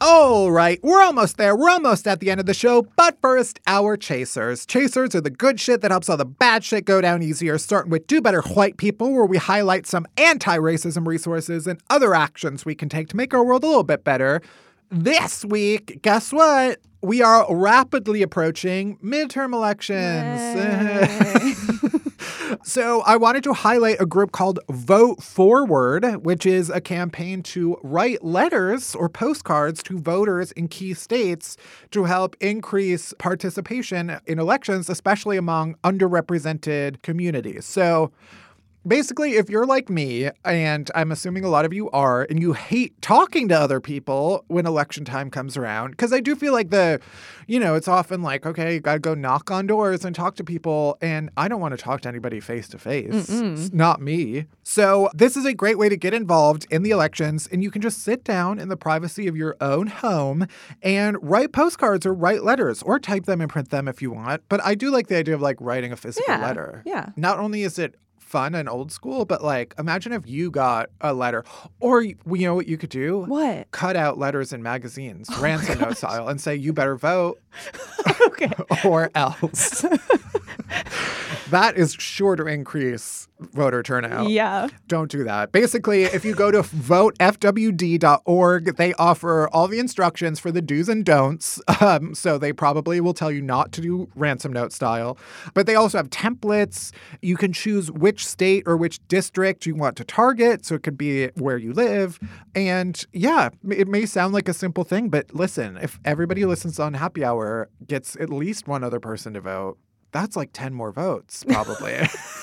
All right, we're almost there. We're almost at the end of the show. But first, our chasers. Chasers are the good shit that helps all the bad shit go down easier, starting with Do Better White People, where we highlight some anti-racism resources and other actions we can take to make our world a little bit better. This week, guess what? We are rapidly approaching midterm elections. So I wanted to highlight a group called Vote Forward, which is a campaign to write letters or postcards to voters in key states to help increase participation in elections, especially among underrepresented communities. So basically, if you're like me, and I'm assuming a lot of you are, and you hate talking to other people when election time comes around, because I do feel like the, you know, it's often like, okay, you got to go knock on doors and talk to people, and I don't want to talk to anybody face to face. It's not me. So this is a great way to get involved in the elections, and you can just sit down in the privacy of your own home and write postcards or write letters or type them and print them if you want. But I do like the idea of like writing a physical Yeah, letter. yeah. Not only is it fun and old school, but like imagine if you got a letter, or you know what you could do? What? Cut out letters in magazines, oh ransom note style, and say you better vote okay. or else. That is sure to increase voter turnout. Yeah. Don't do that. Basically, if you go to vote f w d dot org, they offer all the instructions for the do's and don'ts. Um, so they probably will tell you not to do ransom note style. But they also have templates. You can choose which state or which district you want to target. So it could be where you live. And yeah, it may sound like a simple thing, but listen, if everybody who listens on Happy Hour gets at least one other person to vote, that's like ten more votes, probably.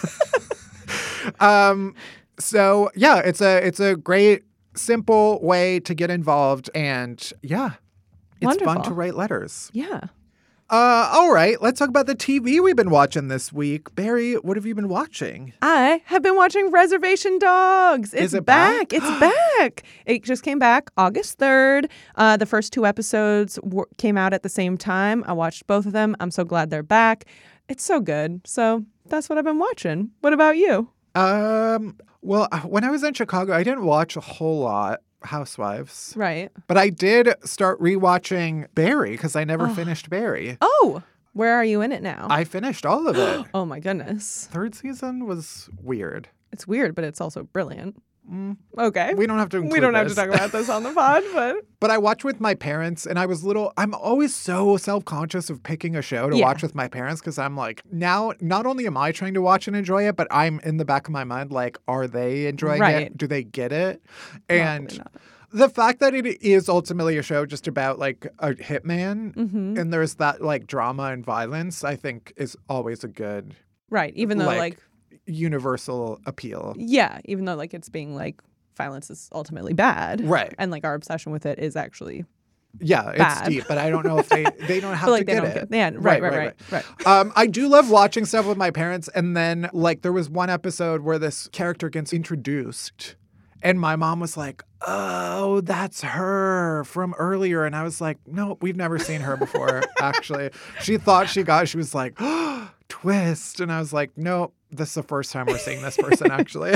um, so yeah, it's a it's a great, simple way to get involved, and yeah, it's Wonderful. fun to write letters. Yeah. Uh, all right, let's talk about the T V we've been watching this week. Barry, what have you been watching? I have been watching Reservation Dogs. It's Is it back. back? It's back. It just came back August third. Uh, the first two episodes w- came out at the same time. I watched both of them. I'm so glad they're back. It's so good. So that's what I've been watching. What about you? Um, well, when I was in Chicago, I didn't watch a whole lot. Housewives. Right. But I did start rewatching Barry because I never Oh. finished Barry. Oh, where are you in it now? I finished all of it. Oh my goodness. Third season was weird. It's weird, but it's also brilliant. Mm. Okay. We don't have to include We don't have this. to talk about this on the pod, but But I watched with my parents, and I was little. I'm always so self-conscious of picking a show to Yeah. watch with my parents because I'm like, now, not only am I trying to watch and enjoy it, but I'm in the back of my mind like, are they enjoying Right. it? Do they get it? Probably And not. the fact that it is ultimately a show just about like a hitman, Mhm. and there's that like drama and violence, I think is always a good, right. Even though like, universal appeal. yeah, even though like it's being like violence is ultimately bad. Right. And like our obsession with it is actually Yeah, it's bad. deep, but I don't know if they they don't have But, like, to they get don't it. get- yeah, right, right, right, right. Um, I do love watching stuff with my parents, and then like there was one episode where this character gets introduced, and my mom was like, "Oh, that's her from earlier," and I was like, "No, we've never seen her before." Actually, she thought she got. She was like, oh, "Twist," and I was like, "No, this is the first time we're seeing this person actually."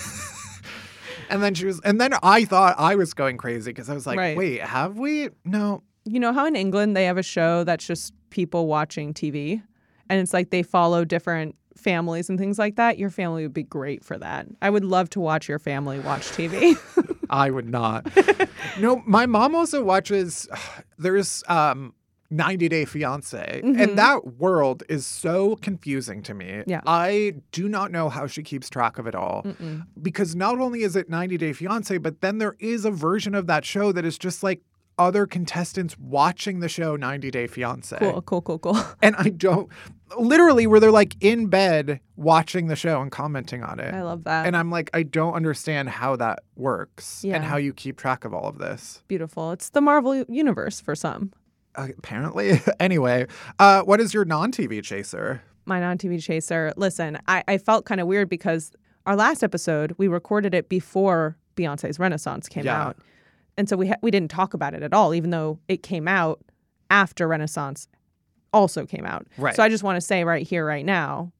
And then she was, and then I thought I was going crazy because I was like, Right. wait, have we? No. You know how in England they have a show that's just people watching T V? And it's like they follow different families and things like that. Your family would be great for that. I would love to watch your family watch T V. I would not. No, my mom also watches, there's um, ninety Day Fiancé, Mhm. and that world is so confusing to me. Yeah. I do not know how she keeps track of it all. Mm-mm. Because not only is it ninety Day Fiancé, but then there is a version of that show that is just like other contestants watching the show ninety Day Fiancé. Cool, cool, cool, cool. And I don't, literally where they're like in bed watching the show and commenting on it. I love that. And I'm like, I don't understand how that works Yeah. and how you keep track of all of this. Beautiful. It's the Marvel universe for some. Uh, apparently. Anyway, uh, what is your non-T V chaser? My non-T V chaser. Listen, I, I felt kind of weird because our last episode, we recorded it before Beyonce's Renaissance came Yeah. out. And so we ha- we didn't talk about it at all, even though it came out after Renaissance also came out. Right. So I just want to say right here, right now,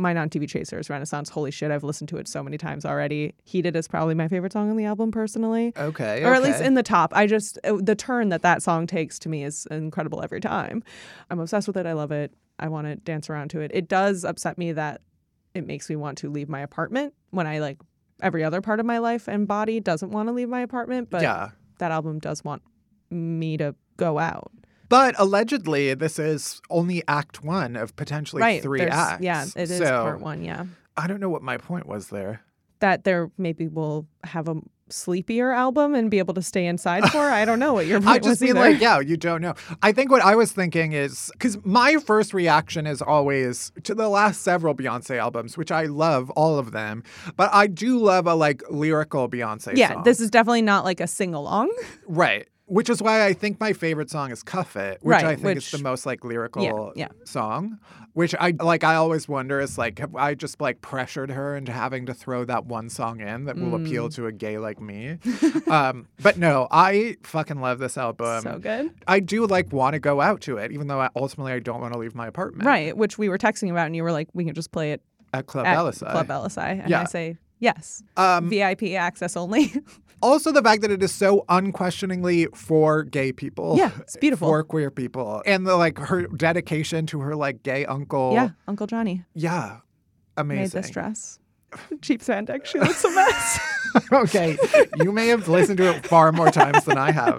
my non-T V chaser is Renaissance. Holy shit, I've listened to it so many times already. Heated is probably my favorite song on the album, personally. Okay. Or at okay. least in the top. I just, the turn that that song takes to me is incredible every time. I'm obsessed with it. I love it. I want to dance around to it. It does upset me that it makes me want to leave my apartment when I, like, every other part of my life and body doesn't want to leave my apartment. But Yeah. that album does want me to go out. But allegedly, this is only act one of potentially Right. three there's- acts. Yeah, it is So, part one, yeah. I don't know what my point was there. That there maybe we'll have a sleepier album and be able to stay inside for. I don't know what your point I just was mean either. like, yeah, you don't know. I think what I was thinking is, because my first reaction is always to the last several Beyonce albums, which I love all of them, but I do love a like lyrical Beyonce Yeah, song. this is definitely not like a sing-along. Right. Which is why I think my favorite song is Cuff It, which Right, I think which- is the most like lyrical Yeah, yeah. song. Which I like I always wonder is like have I just like pressured her into having to throw that one song in that will appeal Mm. to a gay like me. um, but no, I fucking love this album. So good. I do like want to go out to it, even though I, ultimately I don't want to leave my apartment. Right, which we were texting about, and you were like, we can just play it At Club at L S I. Club L S I. And Yeah. I say, yes. Um, V I P access only. Also, the fact that it is so unquestioningly for gay people. Yeah, it's beautiful. For queer people. And the like her dedication to her like gay uncle. Yeah, Uncle Johnny Yeah. Amazing. made this dress. Cheap spandex. She looks a mess. Okay. You may have listened to it far more times than I have.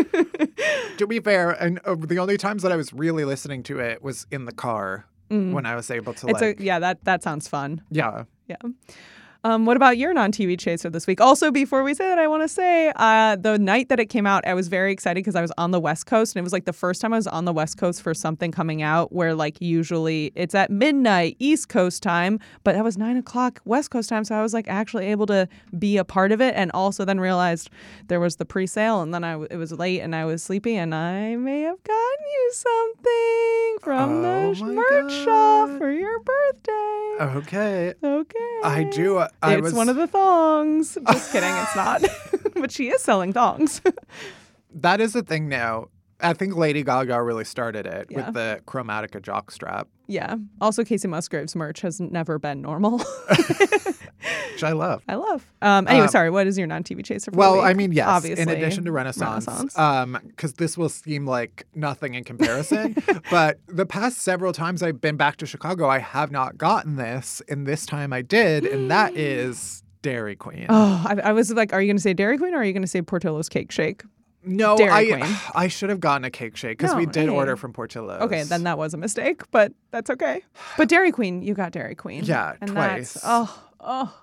To be fair, and uh, the only times that I was really listening to it was in the car Mm. when I was able to It's like. a yeah. That that sounds fun. yeah. Yeah. Um, what about your non-T V chaser this week? Also, before we say that, I want to say uh, the night that it came out, I was very excited because I was on the West Coast, and it was like the first time I was on the West Coast for something coming out where like usually it's at midnight East Coast time, but that was nine o'clock West Coast time, so I was like actually able to be a part of it, and also then realized there was the pre-sale, and then I w- it was late and I was sleepy, and I may have gotten you something from Oh the my merch shop for your birthday. Okay. Okay. I do. uh, I It's was, one of the thongs. Just kidding, it's not. But she is selling thongs. That is the thing now. I think Lady Gaga really started it Yeah. with the Chromatica jockstrap, Yeah. Also, Casey Musgrave's merch has never been normal. which I love. I love. Um, anyway, Um, sorry. What is your non-T V chaser for Well, the week? I mean, yes. Obviously, in addition to Renaissance, Renaissance. um, because this will seem like nothing in comparison. But the past several times I've been back to Chicago, I have not gotten this, and this time I did, and that is Dairy Queen. Oh, I, I was like, are you going to say Dairy Queen or are you going to say Portillo's Cake Shake? no, Dairy I Queen. I should have gotten a cake shake because No, we did hey. order from Portillo's. Okay, then that was a mistake, but that's okay. But Dairy Queen, you got Dairy Queen. Yeah, and twice. That's, oh, oh.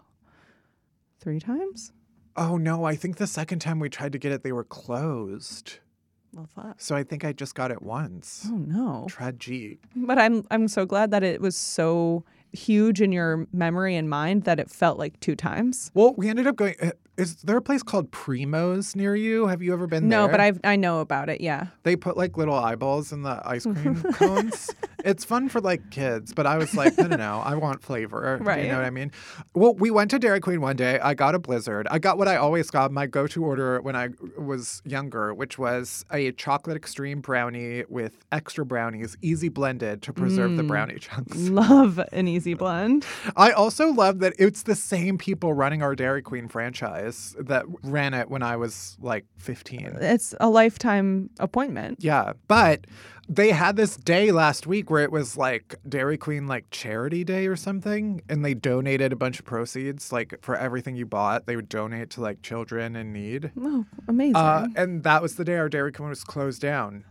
Three times? Oh no, I think the second time we tried to get it, they were closed. Well, fuck. So I think I just got it once. Oh, no. Tragic. But I'm I'm so glad that it was so huge in your memory and mind that it felt like two times. Well, we ended up going. uh, Is there a place called Primo's near you? Have you ever been there? No, but I I know about it. Yeah. They put like little eyeballs in the ice cream cones. It's fun for like kids, but I was like, no, no, no, I want flavor. Do Right. you know what I mean? Well, we went to Dairy Queen one day. I got a Blizzard. I got what I always got, my go-to order when I was younger, which was a chocolate extreme brownie with extra brownies, easy blended to preserve the Mm. brownie chunks. Love an easy blend. I also love that it's the same people running our Dairy Queen franchise that ran it when I was like fifteen. It's a lifetime appointment. Yeah, but they had this day last week where it was like Dairy Queen like charity day or something, and they donated a bunch of proceeds like for everything you bought. They would donate to like children in need. Oh, amazing. Uh, and that was the day our Dairy Queen was closed down.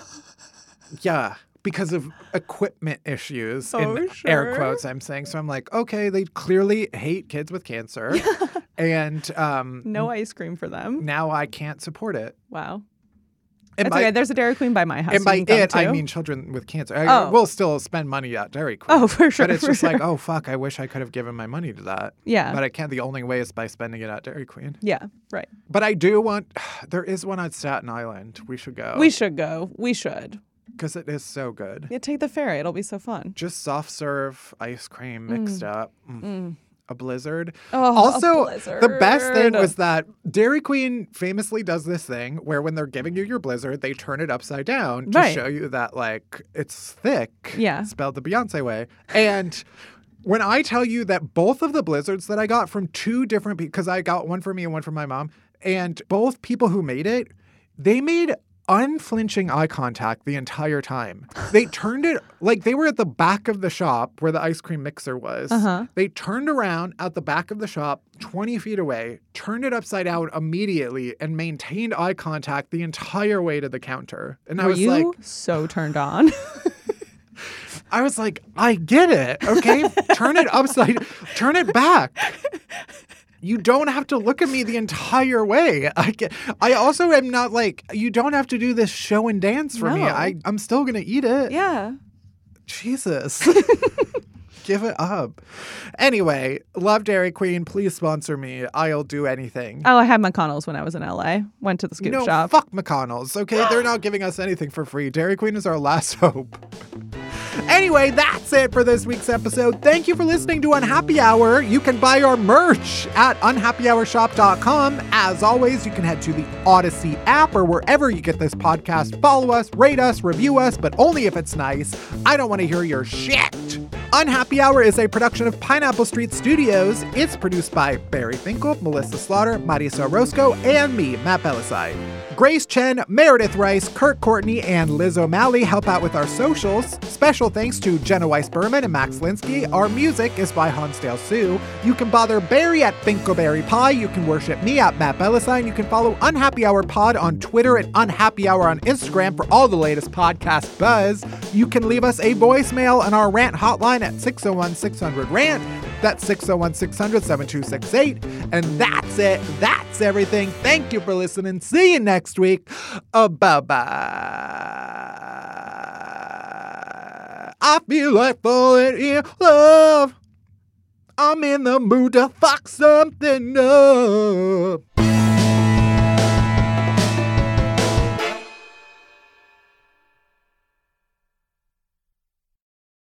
Yeah, because of equipment issues in Oh, air sure. quotes I'm saying. So I'm like, okay, they clearly hate kids with cancer. And um, No ice cream for them. now I can't support it. Wow. And It's by- okay. There's a Dairy Queen by my house. And you by can come it, I to. mean children with cancer. I Oh. will still spend money at Dairy Queen. Oh, for sure, But it's for just like, sure. oh, fuck, I wish I could have given my money to that. Yeah. But I can't. The only way is by spending it at Dairy Queen. Yeah, right. But I do want, there is one at Staten Island. We should go. We should go. We should. Because it is so good. Yeah, take the ferry. It'll be so fun. Just soft serve ice cream mixed Mm. up. Mm. Mm. A blizzard. Oh, a also, the best thing blizzard. was that Dairy Queen famously does this thing where when they're giving you your blizzard, they turn it upside down to Right. show you that like it's thick. Yeah. Spelled the Beyonce way. And When I tell you that both of the blizzards that I got from two different people, because I got one for me and one for my mom, and both people who made it, they made unflinching eye contact the entire time. They turned it, like they were at the back of the shop where the ice cream mixer was. Uh-huh. They turned around at the back of the shop, twenty feet away, turned it upside down immediately, and maintained eye contact the entire way to the counter. And I Were was you like, so turned on? I was like, I get it. Okay. Turn it upside, turn it back. You don't have to look at me the entire way. I get, I also am not like, you don't have to do this show and dance for me. No. I, I'm still going to eat it. Yeah. Jesus. Give it up. Anyway, love Dairy Queen. Please sponsor me. I'll do anything. Oh, I had McConnell's when I was in L A. Went to the scoop no, shop. Fuck McConnell's, okay? They're not giving us anything for free. Dairy Queen is our last hope. Anyway, that's it for this week's episode. Thank you for listening to Unhappy Hour. You can buy our merch at unhappy hour shop dot com. As always, you can head to the Odyssey app or wherever you get this podcast. Follow us, rate us, review us, but only if it's nice. I don't want to hear your shit. Unhappy Hour is a production of Pineapple Street Studios. It's produced by Barry Finkel, Melissa Slaughter, Marisa Roscoe, and me, Matt Belisai. Grace Chen, Meredith Rice, Kurt Courtney, and Liz O'Malley help out with our socials. Special thanks to Jenna Weiss-Berman and Max Linsky. Our music is by Hansdale Sue. You can bother Barry at Finkelberry Pie. You can worship me at Matt Belisai. And you can follow Unhappy Hour Pod on Twitter at Unhappy Hour on Instagram for all the latest podcast buzz. You can leave us a voicemail on our rant hotline at six oh one, six hundred, rant. That's six oh one, six hundred, seven two six eight. And that's it. That's everything. Thank you for listening. See you next week. Uh, bye-bye. I feel like falling in love. I'm in the mood to fuck something up.